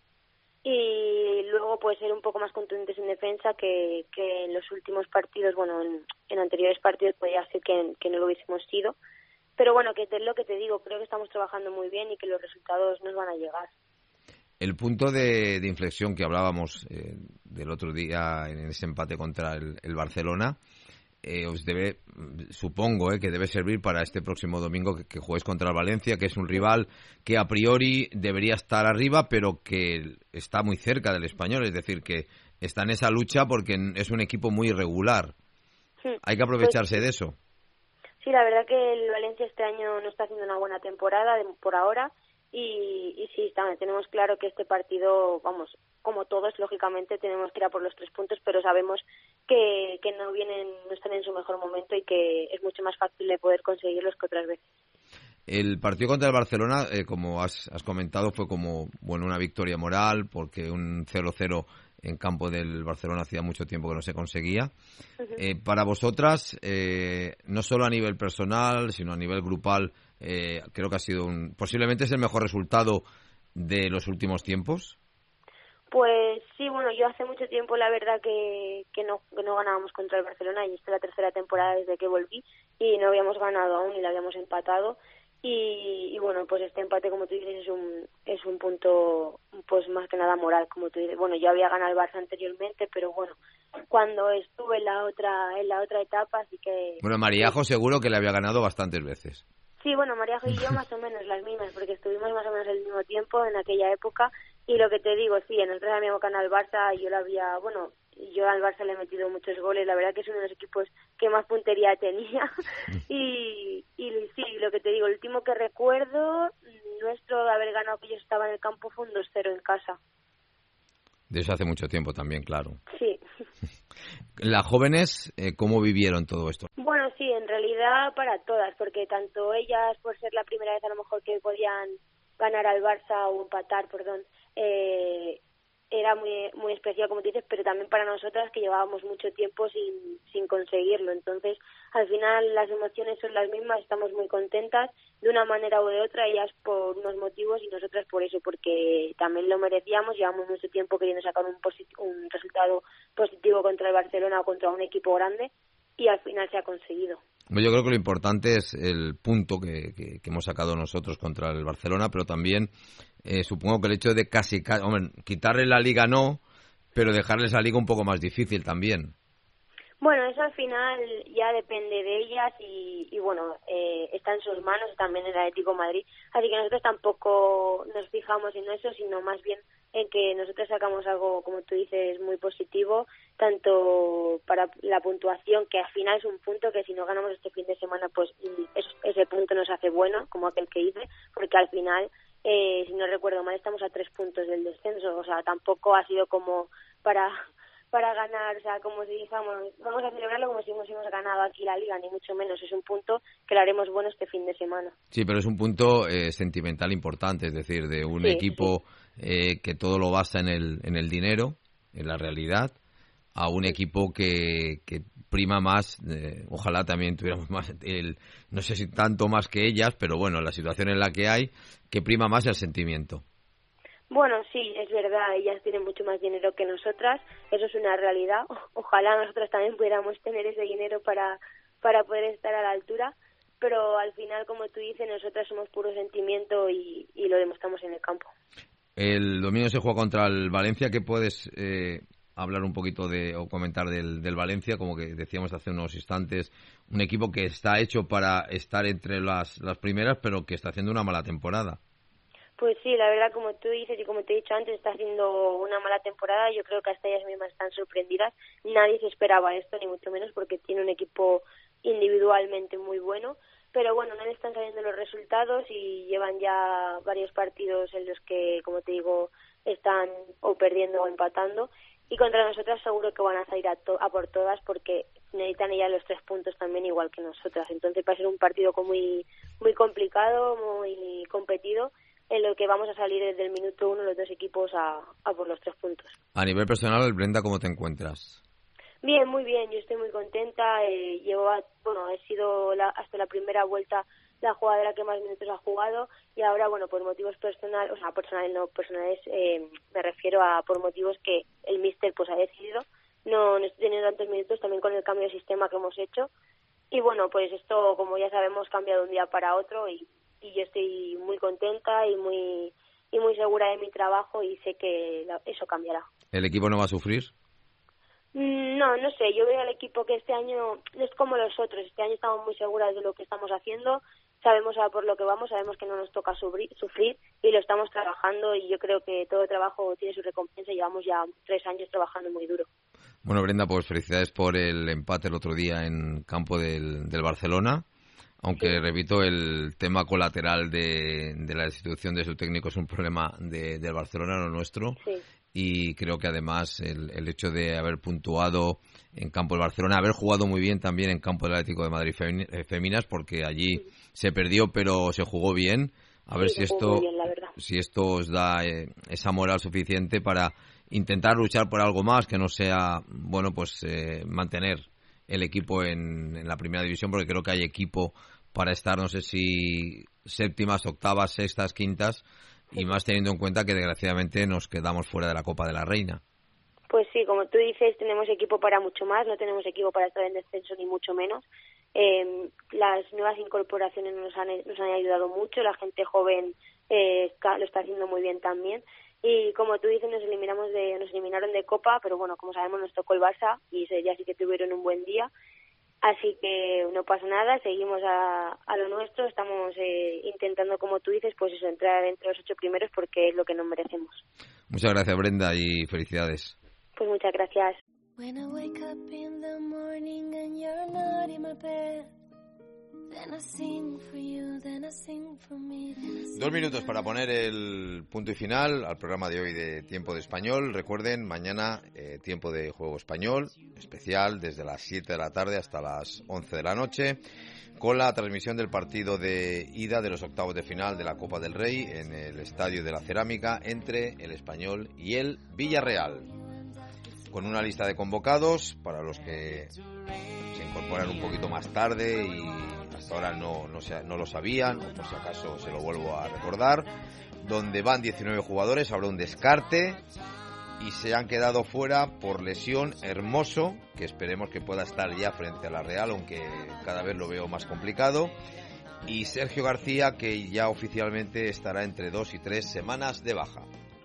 y luego pues ser un poco más contundentes en defensa, que, que en los últimos partidos, bueno, en, en anteriores partidos podría ser que, que no lo hubiésemos sido, pero bueno, que es lo que te digo, creo que estamos trabajando muy bien y que los resultados nos van a llegar. El punto de, de inflexión que hablábamos eh, del otro día en ese empate contra el, el Barcelona, eh, os debe, supongo, eh, que debe servir para este próximo domingo que, que juguéis contra el Valencia, que es un rival que a priori debería estar arriba, pero que está muy cerca del Español, es decir, que está en esa lucha porque es un equipo muy irregular. Sí, hay que aprovecharse pues, de eso. Sí, la verdad que el Valencia este año no está haciendo una buena temporada de, por ahora. Y, y sí, también tenemos claro que este partido, vamos, como todos, lógicamente tenemos que ir a por los tres puntos, pero sabemos que, que no vienen, no están en su mejor momento y que es mucho más fácil de poder conseguirlos que otras veces. El partido contra el Barcelona, eh, como has, has comentado, fue como bueno una victoria moral, porque un cero cero en campo del Barcelona hacía mucho tiempo que no se conseguía. Uh-huh. Eh, para vosotras, eh, no solo a nivel personal, sino a nivel grupal, eh, creo que ha sido un, posiblemente es el mejor resultado de los últimos tiempos. Pues sí, bueno, yo hace mucho tiempo la verdad que, que, no, que no ganábamos contra el Barcelona, y esta es la tercera temporada desde que volví y no habíamos ganado aún y la habíamos empatado. Y, y bueno, pues este empate, como tú dices, es un es un punto pues más que nada moral, como tú dices. Bueno, yo había ganado el Barça anteriormente, pero bueno, cuando estuve en la otra en la otra etapa, así que... Bueno, Mariajo seguro que le había ganado bastantes veces. Sí, bueno, Mariajo y yo más o menos las mismas, porque estuvimos más o menos el mismo tiempo en aquella época, y lo que te digo, sí, nosotros habíamos ganado el Barça, yo lo había, bueno... Yo al Barça le he metido muchos goles, la verdad que es uno de los equipos que más puntería tenía. y, y sí, lo que te digo, el último que recuerdo nuestro de haber ganado, que yo estaba en el campo, fue un dos cero en casa. De eso hace mucho tiempo también, claro. Sí. ¿Las jóvenes eh, cómo vivieron todo esto? Bueno, sí, en realidad para todas, porque tanto ellas, por ser la primera vez a lo mejor que podían ganar al Barça o empatar, perdón, eh... era muy muy especial, como dices, pero también para nosotras, que llevábamos mucho tiempo sin sin conseguirlo. Entonces, al final las emociones son las mismas, estamos muy contentas de una manera u de otra, ellas por unos motivos y nosotras por eso, porque también lo merecíamos. Llevamos mucho tiempo queriendo sacar un, posit- un resultado positivo contra el Barcelona o contra un equipo grande, y al final se ha conseguido. Yo creo que lo importante es el punto que, que, que hemos sacado nosotros contra el Barcelona, pero también eh, supongo que el hecho de casi, hombre, quitarle la liga no, pero dejarles la liga un poco más difícil también. Bueno, eso al final ya depende de ellas y, y bueno, eh, está en sus manos, también en el Atlético de Madrid, así que nosotros tampoco nos fijamos en eso, sino más bien en que nosotros sacamos algo, como tú dices, muy positivo, tanto para la puntuación, que al final es un punto que si no ganamos este fin de semana, pues es, ese punto nos hace bueno, como aquel que hice, porque al final, eh, si no recuerdo mal, estamos a tres puntos del descenso, o sea, tampoco ha sido como para... para ganar, o sea, como si dijamos, vamos a celebrarlo como si hubiésemos ganado aquí la Liga, ni mucho menos, es un punto que lo haremos bueno este fin de semana. Sí, pero es un punto eh, sentimental importante, es decir, de un sí, equipo sí. Eh, que todo lo basa en el, en el dinero, en la realidad, a un equipo que, que prima más, eh, ojalá también tuviéramos más, el, no sé si tanto más que ellas, pero bueno, la situación en la que hay, que prima más el sentimiento. Bueno, sí, es verdad, ellas tienen mucho más dinero que nosotras, eso es una realidad. Ojalá nosotras también pudiéramos tener ese dinero para, para poder estar a la altura, pero al final, como tú dices, nosotras somos puro sentimiento y, y lo demostramos en el campo. El domingo se juega contra el Valencia. ¿Qué puedes eh, hablar un poquito de o comentar del, del Valencia, como que decíamos hace unos instantes, un equipo que está hecho para estar entre las, las primeras, pero que está haciendo una mala temporada. Pues sí, la verdad, como tú dices y como te he dicho antes, está haciendo una mala temporada. Yo creo que hasta ellas mismas están sorprendidas. Nadie se esperaba esto, ni mucho menos, porque tiene un equipo individualmente muy bueno. Pero bueno, no le están saliendo los resultados y llevan ya varios partidos en los que, como te digo, están o perdiendo o empatando. Y contra nosotras seguro que van a salir a, to- a por todas, porque necesitan ellas los tres puntos también, igual que nosotras. Entonces va a ser un partido muy, muy complicado, muy competido, en lo que vamos a salir desde el minuto uno los dos equipos a, a por los tres puntos. A nivel personal, Brenda, ¿cómo te encuentras? Bien, muy bien, yo estoy muy contenta. Eh, llevo, a, bueno, he sido la, hasta la primera vuelta la jugadora que más minutos ha jugado y ahora, bueno, por motivos personales, o sea, personales no personales, eh, me refiero a por motivos que el míster pues ha decidido. No, no estoy teniendo tantos minutos también con el cambio de sistema que hemos hecho y bueno, pues esto, como ya sabemos, cambia de un día para otro y y yo estoy muy contenta y muy y muy segura de mi trabajo y sé que la, eso cambiará. ¿El equipo no va a sufrir? No, no sé, yo veo al equipo que este año no es como los otros, este año estamos muy seguras de lo que estamos haciendo, sabemos a por lo que vamos, sabemos que no nos toca sufrir, sufrir y lo estamos trabajando y yo creo que todo trabajo tiene su recompensa y llevamos ya tres años trabajando muy duro. Bueno, Brenda, pues felicidades por el empate el otro día en campo del, del Barcelona. Aunque, sí. repito, el tema colateral de, de la destitución de su técnico es un problema de, del Barcelona, no nuestro. Sí. Y creo que además el, el hecho de haber puntuado en campo del Barcelona, haber jugado muy bien también en campo del Atlético de Madrid Féminas, porque allí sí. se perdió pero se jugó bien. A ver sí, si esto bien, si esto os da eh, esa moral suficiente para intentar luchar por algo más, que no sea, bueno, pues eh, mantener el equipo en, en la primera división, porque creo que hay equipo para estar, no sé si séptimas, octavas, sextas, quintas, y más teniendo en cuenta que desgraciadamente nos quedamos fuera de la Copa de la Reina. Pues sí, como tú dices, tenemos equipo para mucho más, no tenemos equipo para estar en descenso ni mucho menos. Eh, las nuevas incorporaciones nos han, nos han ayudado mucho, la gente joven eh, está, lo está haciendo muy bien también. Y como tú dices, nos eliminamos de, nos eliminaron de Copa, pero bueno, como sabemos nos tocó el Barça y ya sí que tuvieron un buen día. Así que no pasa nada, seguimos a, a lo nuestro, estamos eh, intentando, como tú dices, pues eso, entrar entre los ocho primeros porque es lo que nos merecemos. Muchas gracias, Brenda, y felicidades. Pues muchas gracias. When I wake up in the morning and you're not in my bed, then I sing for you, then I sing for me, then I sing. Dos minutos para poner el punto y final al programa de hoy de Tiempo de Español. Recuerden, mañana eh, tiempo de juego español, especial desde las siete de la tarde hasta las once de la noche, con la transmisión del partido de ida de los octavos de final de la Copa del Rey en el Estadio de la Cerámica entre el Español y el Villarreal. Con una lista de convocados para los que se incorporan un poquito más tarde y hasta ahora no, no, se, no lo sabían, o por si acaso se lo vuelvo a recordar, donde van diecinueve jugadores, habrá un descarte y se han quedado fuera por lesión Hermoso, que esperemos que pueda estar ya frente a la Real, aunque cada vez lo veo más complicado, y Sergio García, que ya oficialmente estará entre dos y tres semanas de baja.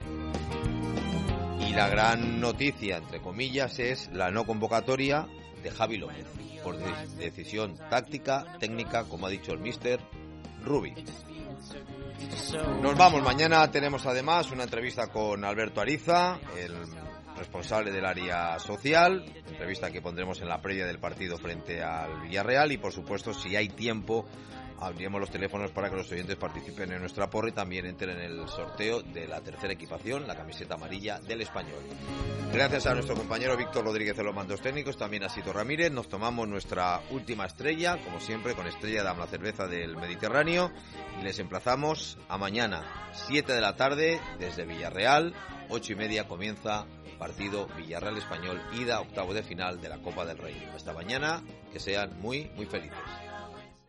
Y la gran noticia, entre comillas, es la no convocatoria de Javi López, por decisión táctica, técnica, como ha dicho el míster Rubi. Nos vamos, mañana tenemos además una entrevista con Alberto Ariza, el responsable del área social, entrevista que pondremos en la previa del partido frente al Villarreal y por supuesto, si hay tiempo, abriremos los teléfonos para que los oyentes participen en nuestra porra y también entren en el sorteo de la tercera equipación, la camiseta amarilla del Español. Gracias a nuestro compañero Víctor Rodríguez de los mandos técnicos, también a Sito Ramírez. Nos tomamos nuestra última estrella, como siempre, con Estrella Damm, la cerveza del Mediterráneo, y les emplazamos a mañana, siete de la tarde, desde Villarreal, ocho y media comienza partido Villarreal-Español, ida octavo de final de la Copa del Rey. Hasta mañana, que sean muy, muy felices.